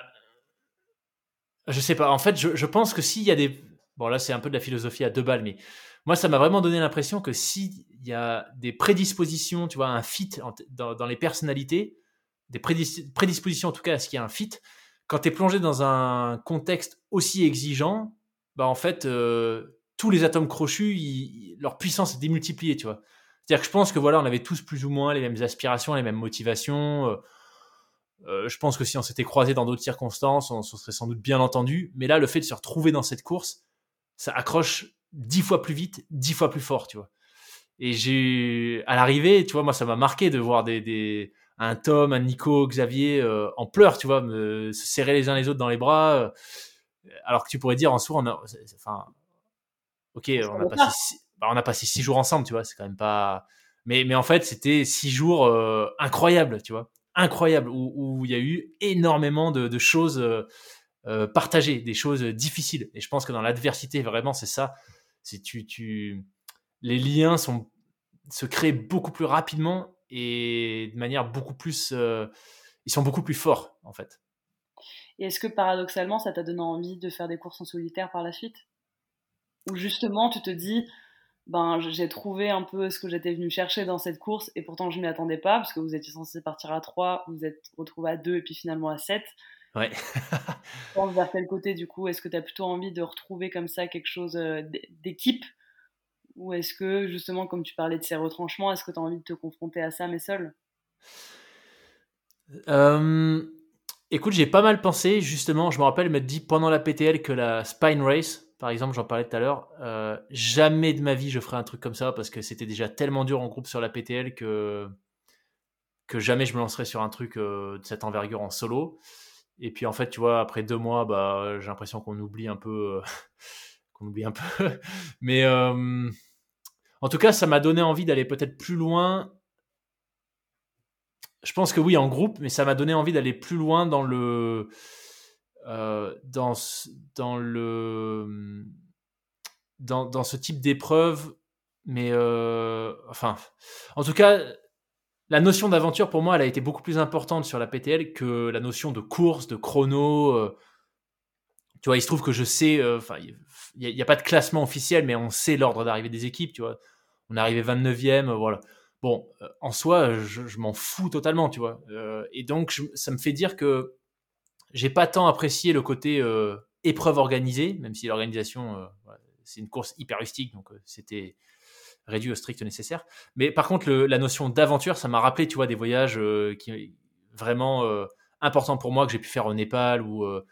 je sais pas. En fait, je, je pense que s'il y a des. Bon, là, c'est un peu de la philosophie à deux balles, mais moi, ça m'a vraiment donné l'impression que s'il y a des prédispositions, tu vois, un fit en- dans, dans les personnalités, des prédis- prédispositions en tout cas à ce qu'il y ait un fit, quand tu es plongé dans un contexte aussi exigeant, bah, en fait, euh, tous les atomes crochus, ils- leur puissance est démultipliée, tu vois. C'est-à-dire que je pense que voilà, on avait tous plus ou moins les mêmes aspirations, les mêmes motivations. euh, euh, je pense que si on s'était croisés dans d'autres circonstances, on se serait sans doute bien entendu. Mais là, le fait de se retrouver dans cette course, ça accroche dix fois plus vite, dix fois plus fort, tu vois. Et j'ai, à l'arrivée, tu vois, moi, ça m'a marqué de voir des, des un Tom, un Nico, Xavier euh, en pleurs, tu vois, me se serrer les uns les autres dans les bras. euh, alors que tu pourrais dire en soi, on a, enfin, ok, On se on a connaît passé, pas. six, bah, on a passé six jours ensemble, tu vois, c'est quand même pas. Mais, mais en fait, c'était six jours euh, incroyables, tu vois, incroyables, où, où il y a eu énormément de, de choses euh, euh, partagées, des choses difficiles. Et je pense que dans l'adversité, vraiment, c'est ça. C'est tu, tu, les liens sont, se créent beaucoup plus rapidement et de manière beaucoup plus, euh, ils sont beaucoup plus forts, en fait. Et est-ce que paradoxalement, ça t'a donné envie de faire des courses en solitaire par la suite? Ou justement, tu te dis, ben, j'ai trouvé un peu ce que j'étais venu chercher dans cette course et pourtant je m'y attendais pas parce que vous étiez censé partir à trois, vous êtes retrouvé à deux et puis finalement à sept. Ouais. Tu penses vers quel côté du coup? Est-ce que tu as plutôt envie de retrouver comme ça quelque chose euh, d- d'équipe ou est-ce que justement comme tu parlais de ces retranchements, est-ce que tu as envie de te confronter à ça mais seul? Euh, écoute, j'ai pas mal pensé, justement, je me rappelle m'être dit pendant la P T L que la Spine Race, par exemple, j'en parlais tout à l'heure, euh, jamais de ma vie je ferai un truc comme ça parce que c'était déjà tellement dur en groupe sur la P T L que, que jamais je me lancerai sur un truc euh, de cette envergure en solo. Et puis en fait, tu vois, après deux mois, bah, j'ai l'impression qu'on oublie un peu, euh, qu'on oublie un peu. Mais euh, en tout cas, ça m'a donné envie d'aller peut-être plus loin. Je pense que oui, en groupe, mais ça m'a donné envie d'aller plus loin dans le, euh, dans, ce- dans le, dans, dans ce type d'épreuve. Mais euh, enfin, en tout cas, la notion d'aventure pour moi, elle a été beaucoup plus importante sur la P T L que la notion de course, de chrono. euh, tu vois, il se trouve que je sais, euh, enfin, il n'y a, y a pas de classement officiel, mais on sait l'ordre d'arrivée des équipes, tu vois. On est arrivé vingt-neuvième, euh, voilà. Bon, euh, en soi, je, je m'en fous totalement, tu vois. Euh, et donc, je- ça me fait dire que j'ai pas tant apprécié le côté euh, épreuve organisée, même si l'organisation, euh, voilà, c'est une course hyper rustique, donc euh, c'était réduit au strict nécessaire. Mais par contre, le- la notion d'aventure, ça m'a rappelé, tu vois, des voyages euh, qui vraiment euh, importants pour moi que j'ai pu faire au Népal ou euh,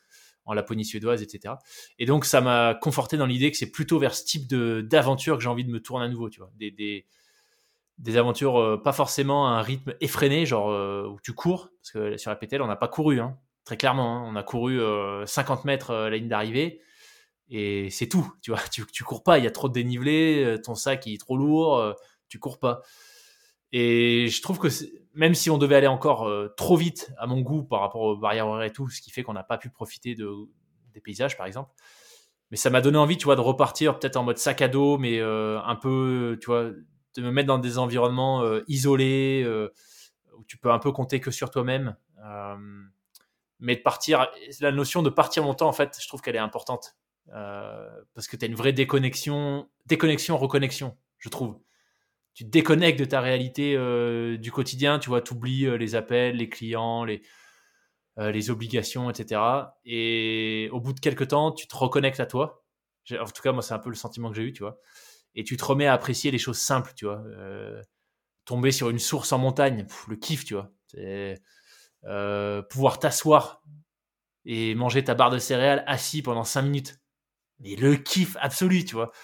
en Laponie suédoise, et cetera. Et donc, ça m'a conforté dans l'idée que c'est plutôt vers ce type de, d'aventure que j'ai envie de me tourner à nouveau, tu vois. Des, des, des aventures euh, pas forcément à un rythme effréné, genre euh, où tu cours, parce que sur la P T L, on n'a pas couru, hein, très clairement. Hein. On a couru euh, cinquante mètres euh, la ligne d'arrivée, et c'est tout, tu vois. Tu, tu cours pas, il y a trop de dénivelé, euh, ton sac il est trop lourd, euh, tu cours pas. Et je trouve que même si on devait aller encore euh, trop vite à mon goût par rapport aux barrières horaires et tout, ce qui fait qu'on n'a pas pu profiter de, des paysages par exemple, mais ça m'a donné envie, tu vois, de repartir peut-être en mode sac à dos, mais euh, un peu, tu vois, de me mettre dans des environnements euh, isolés, euh, où tu peux un peu compter que sur toi-même. Euh, mais de partir, la notion de partir longtemps, en fait, je trouve qu'elle est importante. Euh, parce que tu as une vraie déconnexion, déconnexion, reconnexion, je trouve. Tu te déconnectes de ta réalité euh, du quotidien, tu vois, tu oublies euh, les appels, les clients, les, euh, les obligations, et cetera. Et au bout de quelques temps, tu te reconnectes à toi. J'ai, en tout cas, moi, c'est un peu le sentiment que j'ai eu, tu vois. Et tu te remets à apprécier les choses simples, tu vois. Euh, tomber sur une source en montagne, pff, le kiff, tu vois. C'est, euh, pouvoir t'asseoir et manger ta barre de céréales assis pendant cinq minutes. Mais le kiff absolu, tu vois.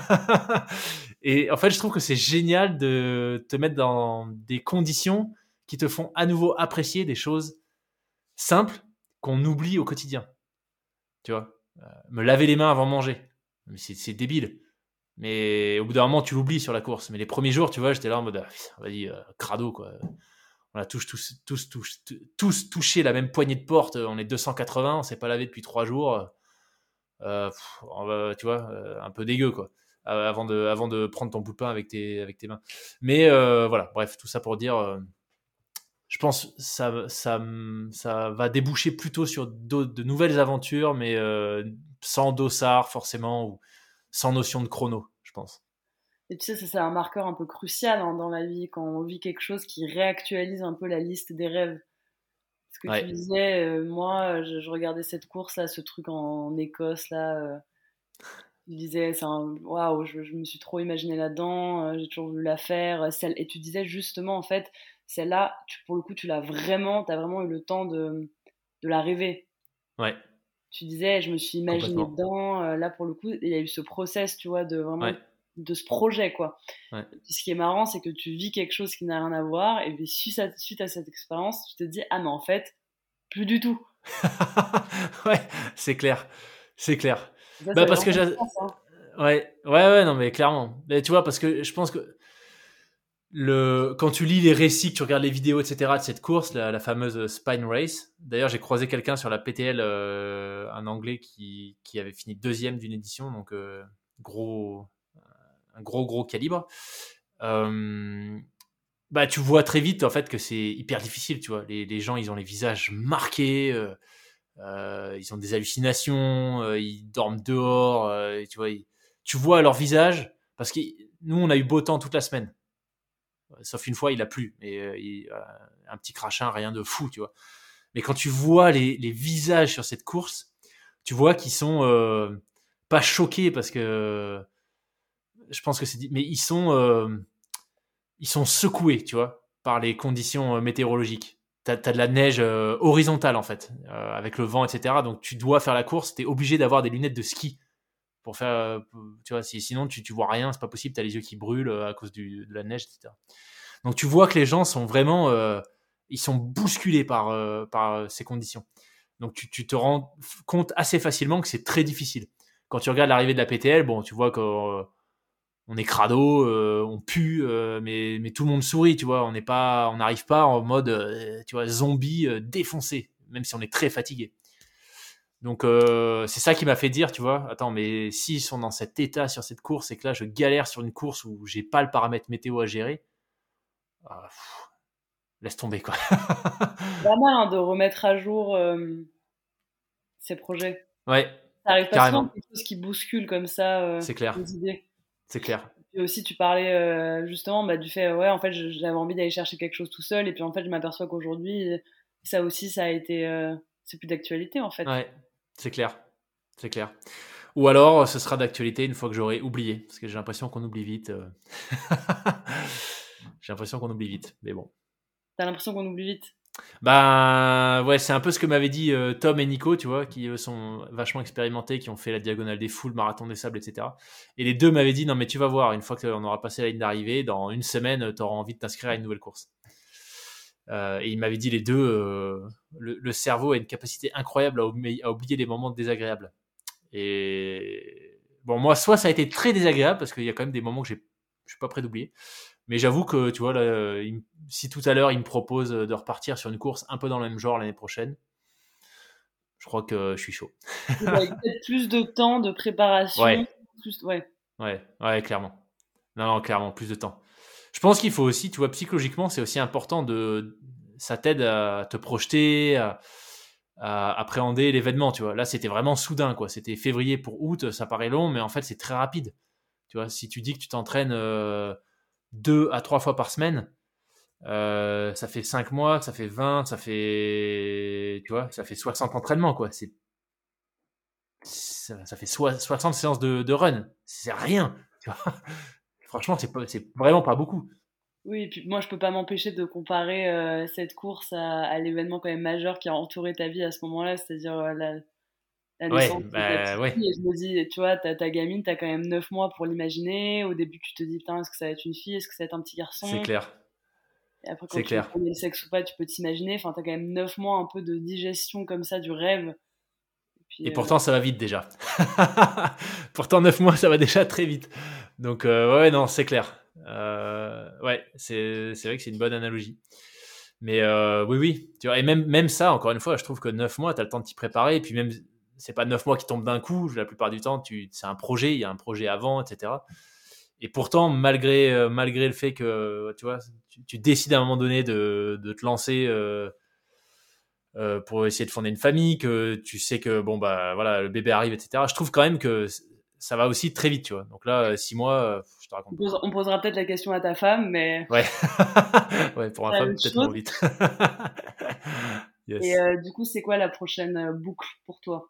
Et en fait, je trouve que c'est génial de te mettre dans des conditions qui te font à nouveau apprécier des choses simples qu'on oublie au quotidien. Tu vois, euh, me laver les mains avant de manger. Mais c'est, c'est débile. Mais au bout d'un moment, tu l'oublies sur la course. Mais les premiers jours, tu vois, j'étais là en mode, ah, vas-y, euh, crado, quoi. On a tous, tous, tous, tous, tous touché la même poignée de porte. On est deux cent quatre-vingts, on s'est pas lavé depuis trois jours. Euh, pff, on va, tu vois, euh, un peu dégueu, quoi. Euh, avant de, avant de prendre ton bout de pain avec tes, avec tes mains. Mais euh, voilà, bref, tout ça pour dire, euh, je pense ça, ça, ça va déboucher plutôt sur de nouvelles aventures, mais euh, sans dossard forcément, ou sans notion de chrono, je pense. Et tu sais, ça c'est un marqueur un peu crucial hein, dans la vie, quand on vit quelque chose qui réactualise un peu la liste des rêves. Ce que tu Ouais, disais, euh, moi, je, je regardais cette course-là, ce truc en, en Écosse, là. Euh, tu disais, c'est un... Waouh, je, je me suis trop imaginé là-dedans, euh, j'ai toujours voulu la faire. Celle... Et tu disais justement, en fait, celle-là, tu, pour le coup, tu l'as vraiment, t'as vraiment eu le temps de, de la rêver. ouais, Tu disais, je me suis imaginé complètement. dedans. euh, là, pour le coup, il y a eu ce process, tu vois, de vraiment Ouais, de ce projet, quoi. ouais. Et puis, ce qui est marrant, c'est que tu vis quelque chose qui n'a rien à voir, et puis suite à, suite à cette expérience, tu te dis, ah, mais en fait, plus du tout. Ouais, c'est clair, c'est clair. Et ça, Bah c'est parce vraiment que j'ai, une chance, hein. ouais, ouais, ouais, non mais clairement. Mais tu vois, parce que je pense que le, quand tu lis les récits, que tu regardes les vidéos, et cetera de cette course, la, la fameuse Spine Race. D'ailleurs, j'ai croisé quelqu'un sur la P T L, euh, un Anglais qui, qui avait fini deuxième d'une édition, donc euh, gros, un gros gros calibre. Euh, bah, tu vois très vite en fait que c'est hyper difficile, tu vois. Les, les gens, ils ont les visages marqués, euh, euh, ils ont des hallucinations, euh, ils dorment dehors, euh, et tu vois, ils- tu vois leur visage parce que nous, on a eu beau temps toute la semaine. Sauf une fois, il a plu. Mais euh, il, euh, un petit crachin, rien de fou, tu vois. Mais quand tu vois les, les visages sur cette course, tu vois qu'ils sont euh, pas choqués parce que euh, je pense que c'est dit, mais ils sont euh, ils sont secoués, tu vois, par les conditions euh, météorologiques. T'as, t'as de la neige euh, horizontale en fait, euh, avec le vent, et cetera. Donc tu dois faire la course, t'es obligé d'avoir des lunettes de ski pour faire, euh, tu vois, si, sinon tu, tu vois rien, c'est pas possible, t'as les yeux qui brûlent euh, à cause du, de la neige, et cetera. Donc tu vois que les gens sont vraiment, euh, ils sont bousculés par, euh, par euh, ces conditions. Donc tu, tu te rends compte assez facilement que c'est très difficile. Quand tu regardes l'arrivée de la P T L, bon, tu vois qu'on euh, est crado, euh, on pue, euh, mais, mais tout le monde sourit, tu vois. On n'est pas, on n'arrive pas en mode, euh, tu vois, zombie euh, défoncé, même si on est très fatigué. Donc euh, c'est ça qui m'a fait dire, tu vois, attends, mais s'ils sont dans cet état sur cette course et que là je galère sur une course où j'ai pas le paramètre météo à gérer, ah, pff, laisse tomber quoi. C'est pas mal hein, de remettre à jour euh, ses projets. Ouais, Ça arrive pas souvent, carrément, quelque chose qui bouscule comme ça euh, c'est clair, les idées. c'est clair. Et aussi, tu parlais euh, justement bah, du fait, ouais, en fait, je- j'avais envie d'aller chercher quelque chose tout seul, et puis en fait, je m'aperçois qu'aujourd'hui, ça aussi, ça a été, euh, c'est plus d'actualité en fait. Ouais, c'est clair, c'est clair. Ou alors, ce sera d'actualité une fois que j'aurai oublié, parce que j'ai l'impression qu'on oublie vite. euh. J'ai l'impression qu'on oublie vite, mais bon. T'as l'impression qu'on oublie vite. Bah ouais, c'est un peu ce que m'avaient dit euh, Tom et Nico, tu vois, qui eux, sont vachement expérimentés, qui ont fait la diagonale des foules, marathon des sables, et cetera. Et les deux m'avaient dit non mais tu vas voir, une fois qu'on aura passé la ligne d'arrivée, dans une semaine, tu auras envie de t'inscrire à une nouvelle course. Euh, et ils m'avaient dit les deux, euh, le, le cerveau a une capacité incroyable à, oubli- à oublier les moments désagréables. Et bon, moi, soit ça a été très désagréable parce qu'il y a quand même des moments que j'ai, je suis pas prêt d'oublier. Mais j'avoue que tu vois, là, il me- si tout à l'heure il me propose de repartir sur une course un peu dans le même genre l'année prochaine, je crois que je suis chaud. Donc, avec peut-être plus de temps de préparation, Ouais, plus, ouais. ouais, ouais, clairement. Non, non, clairement, plus de temps. Je pense qu'il faut aussi, tu vois, psychologiquement, c'est aussi important de, ça t'aide à te projeter, à, à appréhender l'événement, tu vois. Là, c'était vraiment soudain, quoi. C'était février pour août, ça paraît long, mais en fait, c'est très rapide. Tu vois, si tu dis que tu t'entraînes euh, deux à trois fois par semaine, euh, ça fait cinq mois, ça fait vingt, ça fait, tu vois, ça fait soixante entraînements, quoi. C'est, ça, ça fait soi- soixante séances de, de run. C'est rien, tu vois. Franchement, c'est pas- c'est vraiment pas beaucoup. Oui, et puis moi je peux pas m'empêcher de comparer euh, cette course à, à l'événement quand même majeur qui a entouré ta vie à ce moment-là, c'est-à-dire euh, la, la Ouais, naissance de ta bah petite ouais, fille. Et je me dis, tu vois, ta, ta gamine, t'as quand même neuf mois pour l'imaginer. Au début, tu te dis, putain, est-ce que ça va être une fille, est-ce que ça va être un petit c'est garçon? clair, Et après, quand c'est tu clair. connais le sexe ou pas, tu peux t'imaginer. Enfin, t'as quand même neuf mois un peu de digestion comme ça du rêve. Et puis, Et euh, pourtant, ça va vite déjà. Pourtant, neuf mois, ça va déjà très vite. Donc, euh, ouais, non, c'est clair. Euh, ouais, c'est, c'est vrai que c'est une bonne analogie. Mais euh, oui, oui. Tu vois, et même, même ça, encore une fois, je trouve que neuf mois, tu as le temps de t'y préparer. Et puis même, c'est pas neuf mois qui tombent d'un coup. La plupart du temps, tu, c'est un projet, il y a un projet avant, et cetera. Et pourtant, malgré, euh, malgré le fait que, tu vois, tu, tu décides à un moment donné de, de te lancer euh, euh, pour essayer de fonder une famille, que tu sais que, bon, bah voilà, le bébé arrive, et cetera. Je trouve quand même que ça va aussi très vite, tu vois. Donc là, euh, six mois, euh, je te on, raconte pas. pose- on posera peut-être la question à ta femme, mais Ouais. Ouais, pour ma c'est la femme, même peut-être chose. moins vite. Et Yes. euh, du coup, c'est quoi la prochaine euh, boucle pour toi?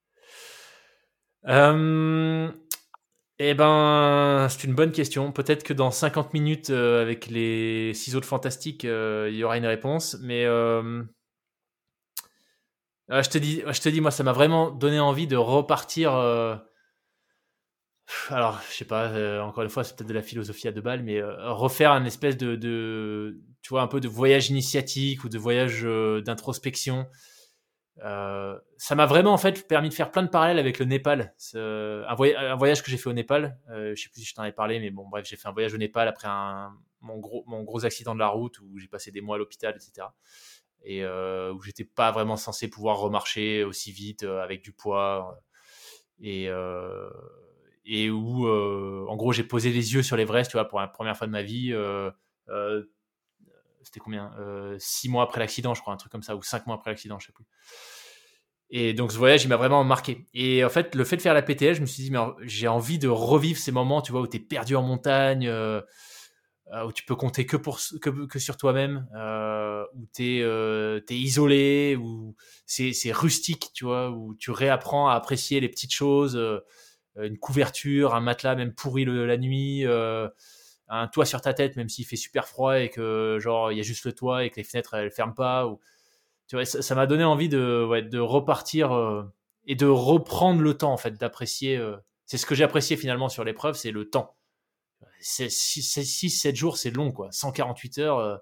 Euh, eh ben, c'est une bonne question. Peut-être que dans cinquante minutes, euh, avec les six autres fantastiques, euh, il y aura une réponse. Mais euh, euh, je te dis, je te dis, moi, ça m'a vraiment donné envie de repartir. euh, alors, je sais pas. euh, encore une fois, c'est peut-être de la philosophie à deux balles, mais euh, refaire un espèce de, de, tu vois, un peu de voyage initiatique ou de voyage euh, d'introspection. Euh, ça m'a vraiment en fait permis de faire plein de parallèles avec le Népal. C'est, euh, un, voy- un voyage que j'ai fait au Népal. Euh, je sais plus si je t'en ai parlé, mais bon, bref, j'ai fait un voyage au Népal après un, mon, gros, mon gros accident de la route où j'ai passé des mois à l'hôpital, et cetera. Et euh, où j'étais pas vraiment censé pouvoir remarcher aussi vite euh, avec du poids. Et, euh, et où, euh, en gros, j'ai posé les yeux sur l'Everest, tu vois, pour la première fois de ma vie. Euh, euh, c'était combien euh, Six mois après l'accident, je crois, un truc comme ça, ou cinq mois après l'accident, je sais plus. Et donc ce voyage, il m'a vraiment marqué. Et en fait, le fait de faire la P T L, je me suis dit, mais j'ai envie de revivre ces moments, tu vois, où tu es perdu en montagne, euh, euh, où tu peux compter que, pour, que, que sur toi-même, euh, où tu es, euh, t'es isolé, où c'est, c'est rustique, tu vois, où tu réapprends à apprécier les petites choses, euh, une couverture, un matelas même pourri le, la nuit, euh, un toit sur ta tête, même s'il fait super froid et que genre il y a juste le toit et que les fenêtres elles ferment pas. Ou, tu vois, ça, ça m'a donné envie de, ouais, de repartir euh, et de reprendre le temps en fait, d'apprécier. Euh, c'est ce que j'ai apprécié finalement sur l'épreuve, c'est le temps. six sept jours, c'est long quoi. cent quarante-huit heures, euh,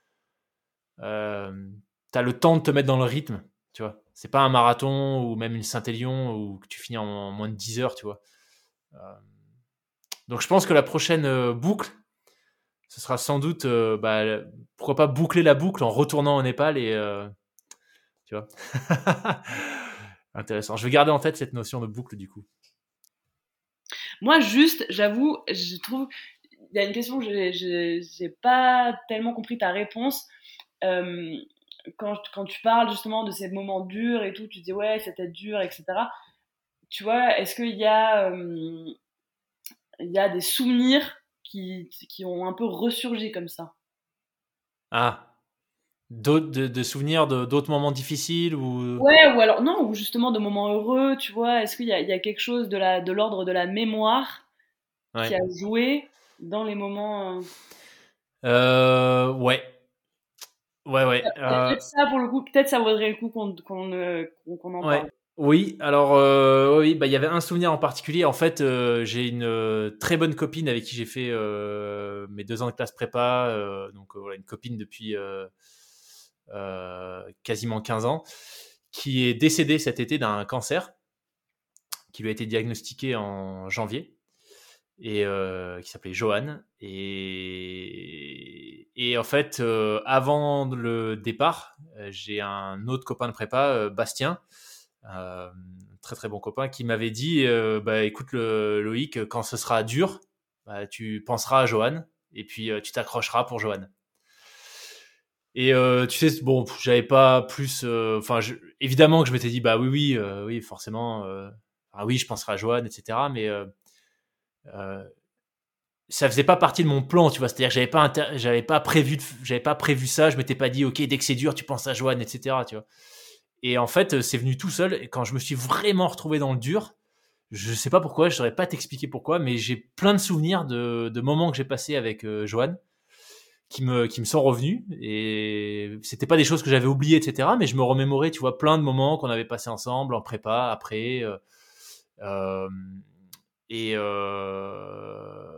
euh, t'as le temps de te mettre dans le rythme, tu vois. C'est pas un marathon ou même une Saint-Élion où tu finis en, en moins de dix heures, tu vois. Euh, donc je pense que la prochaine euh, boucle, ce sera sans doute, euh, bah, pourquoi pas boucler la boucle en retournant au Népal et, euh, tu vois. Intéressant. Je vais garder en tête cette notion de boucle du coup. Moi, juste, j'avoue, je trouve, il y a une question que j'ai, j'ai, j'ai pas tellement compris ta réponse. Euh, quand, quand tu parles justement de ces moments durs et tout, tu dis ouais, c'était dur, et cetera. Tu vois, est-ce qu'il y a, euh, il y a des souvenirs qui, qui ont un peu ressurgi comme ça? Ah, d'autres de, de souvenirs de, d'autres moments difficiles ou Ouais, ou alors non, ou justement de moments heureux, tu vois. Est-ce qu'il y a, il y a quelque chose de la, de l'ordre de la mémoire qui ouais. a joué dans les moments. euh, Euh, ouais. Ouais, ouais. Euh, Peut-être ça, pour le coup, peut-être ça vaudrait le coup qu'on qu'on euh, qu'on- qu'on en parle. ouais. Oui, alors euh, oui, bah il y avait un souvenir en particulier. En fait, euh, j'ai une euh, très bonne copine avec qui j'ai fait euh, mes deux ans de classe prépa. Euh, donc euh, voilà, une copine depuis euh, euh, quasiment quinze ans, qui est décédée cet été d'un cancer qui lui a été diagnostiqué en janvier et euh, qui s'appelait Johan. Et, et en fait, euh, avant le départ, euh, j'ai un autre copain de prépa, euh, Bastien, euh, très très bon copain, qui m'avait dit euh, bah, écoute, le, Loïc, quand ce sera dur, bah, tu penseras à Johan et puis euh, tu t'accrocheras pour Johan. Et euh, tu sais, bon, j'avais pas plus. euh, Enfin, je- évidemment que je m'étais dit, bah oui, oui, euh, oui, forcément. Euh, ah oui, je penserai à Johan, et cetera. Mais euh, euh, ça faisait pas partie de mon plan, tu vois. C'est-à-dire que j'avais pas, inter- j'avais pas prévu, de- j'avais pas prévu ça. Je m'étais pas dit, ok, dès que c'est dur, tu penses à Johan, et cetera. Tu vois. Et en fait, c'est venu tout seul. Et quand je me suis vraiment retrouvé dans le dur, je sais pas pourquoi, je saurais pas t'expliquer pourquoi, mais j'ai plein de souvenirs de, de moments que j'ai passés avec euh, Johan qui me, qui me sont revenus. Et c'était pas des choses que j'avais oubliées, et cetera. Mais je me remémorais, tu vois, plein de moments qu'on avait passés ensemble, en prépa, après. Euh, euh, et, euh,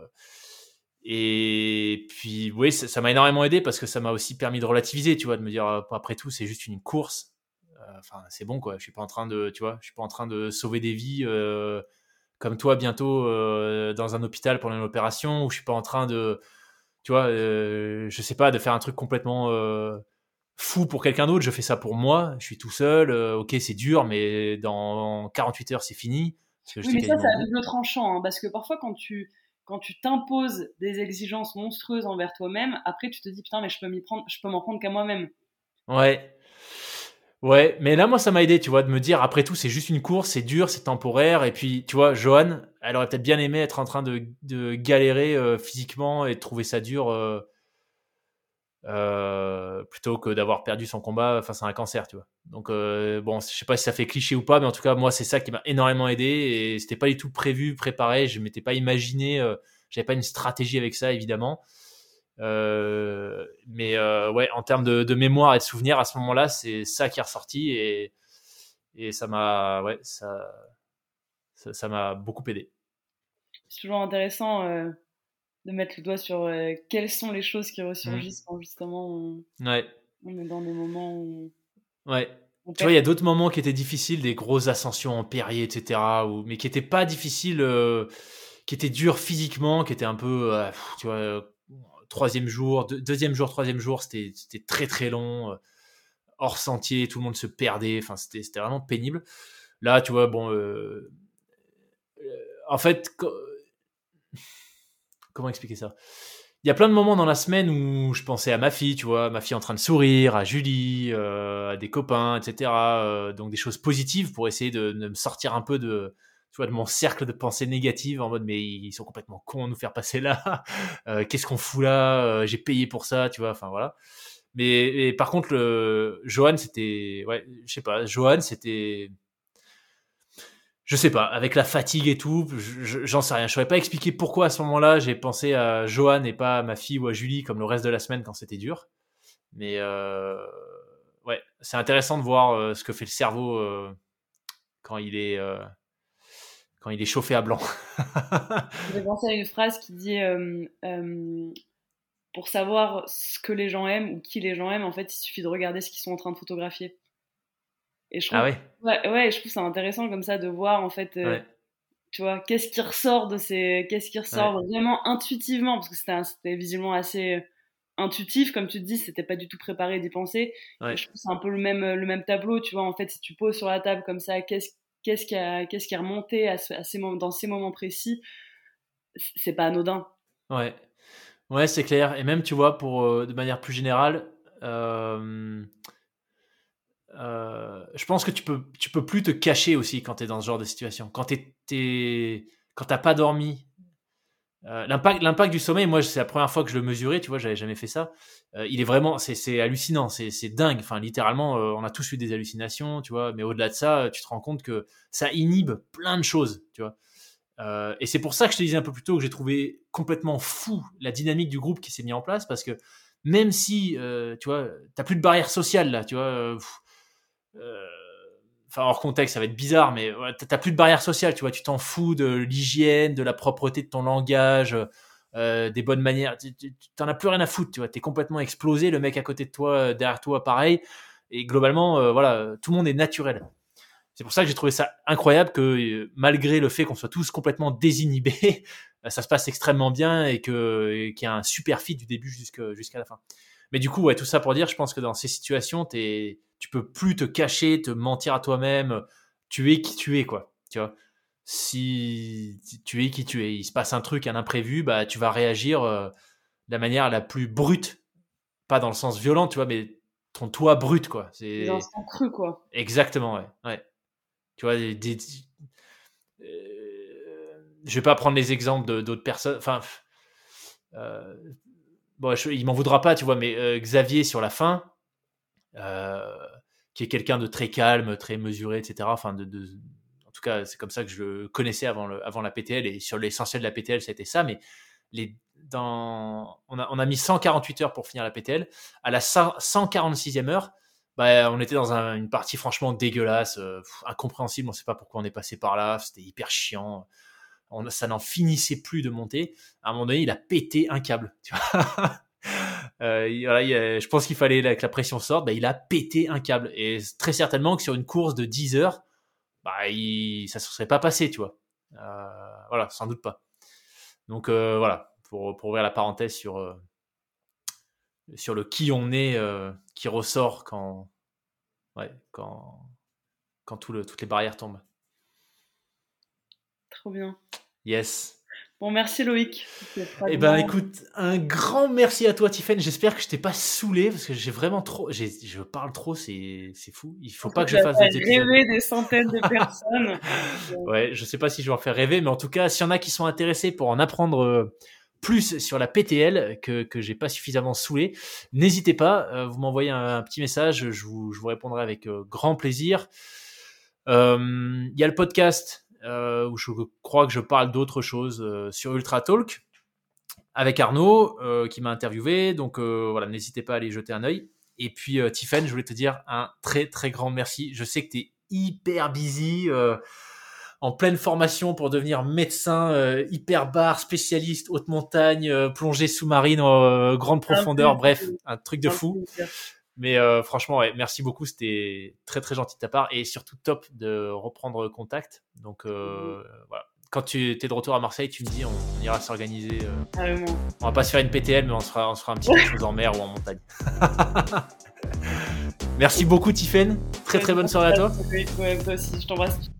et puis, oui, ça, ça m'a énormément aidé parce que ça m'a aussi permis de relativiser, tu vois, de me dire, euh, après tout, c'est juste une course. Euh, Enfin, c'est bon, quoi. Je suis pas en train de, tu vois, je suis pas en train de sauver des vies. Euh, comme toi bientôt euh, dans un hôpital pendant une opération, ou je suis pas en train de, tu vois, euh, je sais pas, de faire un truc complètement euh, fou pour quelqu'un d'autre. Je fais ça pour moi, je suis tout seul. Euh, ok, c'est dur, mais dans quarante-huit heures, c'est fini parce que Oui, j'étais mais ça, c'est quasiment au à bout. double tranchant, hein, parce que parfois, quand tu quand tu t'imposes des exigences monstrueuses envers toi-même, après, tu te dis, putain, mais je peux m'y prendre, je peux m'en prendre qu'à moi-même. Ouais. Ouais, mais là, moi, ça m'a aidé, tu vois, de me dire, après tout, c'est juste une course, c'est dur, c'est temporaire. Et puis, tu vois, Johan, elle aurait peut-être bien aimé être en train de, de galérer euh, physiquement et de trouver ça dur. Euh, euh, plutôt que d'avoir perdu son combat face à un cancer, tu vois. Donc euh, bon, je sais pas si ça fait cliché ou pas, mais en tout cas moi c'est ça qui m'a énormément aidé et c'était pas du tout prévu, préparé, je m'étais pas imaginé, euh, j'avais pas une stratégie avec ça évidemment. Euh, mais euh, ouais, en termes de, de mémoire et de souvenirs à ce moment-là, c'est ça qui est ressorti et et ça m'a ouais ça ça ça m'a beaucoup aidé. C'est toujours intéressant euh, de mettre le doigt sur euh, quelles sont les choses qui Mm. ressurgissent quand justement on, Ouais. on est dans des moments où Ouais. on Tu vois, il perd. y a d'autres moments qui étaient difficiles, des grosses ascensions en pérrier, et cetera, ou, mais qui étaient pas difficiles, euh, qui étaient durs physiquement, qui étaient un peu, euh, pff, tu vois, euh, troisième jour, deux- deuxième jour, troisième jour, c'était c'était très très long, euh, hors sentier, tout le monde se perdait, enfin c'était c'était vraiment pénible. Là, tu vois, bon, euh, euh, en fait, co- comment expliquer ça? Il y a plein de moments dans la semaine où je pensais à ma fille, tu vois, ma fille en train de sourire, à Julie, euh, à des copains, et cetera. Euh, donc des choses positives pour essayer de, de me sortir un peu de, tu vois, de mon cercle de pensée négative en mode mais ils sont complètement cons à nous faire passer là. Euh, qu'est-ce qu'on fout là? Euh, J'ai payé pour ça, tu vois. Enfin voilà. Mais et par contre, le Johan, c'était, ouais, je sais pas, Johan, c'était je sais pas, avec la fatigue et tout, je- j'en sais rien. Je saurais pas expliquer pourquoi à ce moment-là j'ai pensé à Johan et pas à ma fille ou à Julie comme le reste de la semaine quand c'était dur. Mais euh, ouais, c'est intéressant de voir euh, ce que fait le cerveau euh, quand il est euh, quand il est chauffé à blanc. J'ai pensé à une phrase qui dit euh, euh, pour savoir ce que les gens aiment ou qui les gens aiment, en fait, il suffit de regarder ce qu'ils sont en train de photographier. Et je Ah trouve, ouais, ouais, ouais, je trouve ça intéressant comme ça de voir en fait, euh, ouais, tu vois, qu'est-ce qui ressort de ces, qu'est-ce qui ouais, ressort vraiment intuitivement, parce que c'était, un- c'était visiblement assez euh, intuitif, comme tu te dis, c'était pas du tout préparé d'y penser. Et ouais, je trouve que c'est un peu le même, le même tableau, tu vois, en fait, si tu poses sur la table comme ça, qu'est-ce, qu'est-ce qui a, qu'est-ce qui est remonté à, ce- à ces moments, dans ces moments précis, c- c'est pas anodin. ouais, ouais, c'est clair. Et même tu vois, pour euh, de manière plus générale, euh, euh, je pense que tu peux tu peux plus te cacher aussi quand tu es dans ce genre de situation. Quand t'es, t'es- quand t'as pas dormi. Euh, l'impact, l'impact du sommeil, moi, c'est la première fois que je le mesurais, tu vois, j'avais jamais fait ça. Euh, il est vraiment, c'est, c'est hallucinant, c'est, c'est dingue. Enfin, littéralement, euh, on a tous eu des hallucinations, tu vois, mais au-delà de ça, tu te rends compte que ça inhibe plein de choses, tu vois. Euh, et c'est pour ça que je te disais un peu plus tôt que j'ai trouvé complètement fou la dynamique du groupe qui s'est mis en place parce que même si, euh, tu vois, t'as plus de barrière sociale là, tu vois. Euh, euh, Enfin, hors contexte, ça va être bizarre, mais ouais, t'as plus de barrière sociale, tu vois. Tu t'en fous de l'hygiène, de la propreté de ton langage, euh, des bonnes manières. Tu, tu, t'en as plus rien à foutre, tu vois. T'es complètement explosé, le mec à côté de toi, derrière toi, pareil. Et globalement, euh, voilà, tout le monde est naturel. C'est pour ça que j'ai trouvé ça incroyable que euh, malgré le fait qu'on soit tous complètement désinhibés, ça se passe extrêmement bien et que et qu'il y a un super fit du début jusqu'à jusqu'à la fin. Mais du coup, ouais, tout ça pour dire, je pense que dans ces situations, t'es, tu peux plus te cacher, te mentir à toi-même. Tu es qui tu es, quoi. Tu vois. Si tu es qui tu es, il se passe un truc, un imprévu, bah tu vas réagir euh, de la manière la plus brute, pas dans le sens violent, tu vois, mais ton toi brut, quoi. C'est Les instants crus, quoi. Exactement, ouais. Ouais. Tu vois, des, des, euh, je vais pas prendre les exemples de, d'autres personnes. Enfin, euh, bon, je, il m'en voudra pas, tu vois, mais euh, Xavier sur la fin, euh, qui est quelqu'un de très calme, très mesuré, et cetera. Enfin, de, de, en tout cas, c'est comme ça que je le connaissais avant, le, avant la P T L, et sur l'essentiel de la P T L, ça a été ça. Mais les, dans, on, a, on a mis cent quarante-huit heures pour finir la P T L. À la cent quarante-sixième heure, bah, on était dans un, une partie franchement dégueulasse, euh, pff, incompréhensible. On ne sait pas pourquoi on est passé par là. C'était hyper chiant. On, ça n'en finissait plus de monter. À un moment donné, il a pété un câble. Tu vois euh, il, voilà, il a, je pense qu'il fallait que la pression sorte. Bah, il a pété un câble. Et très certainement que sur une course de dix heures, bah, il, ça ne se serait pas passé. Tu vois euh, voilà, sans doute pas. Donc euh, voilà, pour, pour ouvrir la parenthèse sur... Euh, sur le qui on est euh, qui ressort quand, ouais, quand, quand tout le, toutes les barrières tombent. Trop bien. Yes. Bon, merci Loïc. Eh ben, écoute, un grand merci à toi, Tiffen. J'espère que je t'ai pas saoulé parce que j'ai vraiment trop, j'ai, je parle trop, c'est, c'est fou. Il faut pas que je fasse des épisodes. Rêver des centaines de personnes. Ouais, je sais pas si je vais en faire rêver, mais en tout cas, s'il y en a qui sont intéressés pour en apprendre euh, plus sur la P T L que que j'ai pas suffisamment saoulé, n'hésitez pas, euh, vous m'envoyez un, un petit message, je vous je vous répondrai avec euh, grand plaisir. Il euh, y a le podcast euh, où je crois que je parle d'autres choses euh, sur Ultra Talk avec Arnaud euh, qui m'a interviewé, donc euh, voilà, n'hésitez pas à aller jeter un œil. Et puis euh, Tiffen, je voulais te dire un très très grand merci. Je sais que tu es hyper busy. Euh, en pleine formation pour devenir médecin, euh, hyperbar, spécialiste, haute montagne, euh, plongée sous-marine, euh, grande profondeur, bref, un truc de fou. Mais euh, franchement, ouais, merci beaucoup, c'était très très gentil de ta part et surtout top de reprendre contact. Donc euh, mmh. voilà, quand tu es de retour à Marseille, tu me dis, on, on ira s'organiser. Euh, Carrément. On va pas se faire une P T L, mais on se fera, on se fera un petit quelque chose en mer ou en montagne. Merci beaucoup, Tiffen. Très très bonne soirée à toi. Oui, toi aussi, je t'embrasse.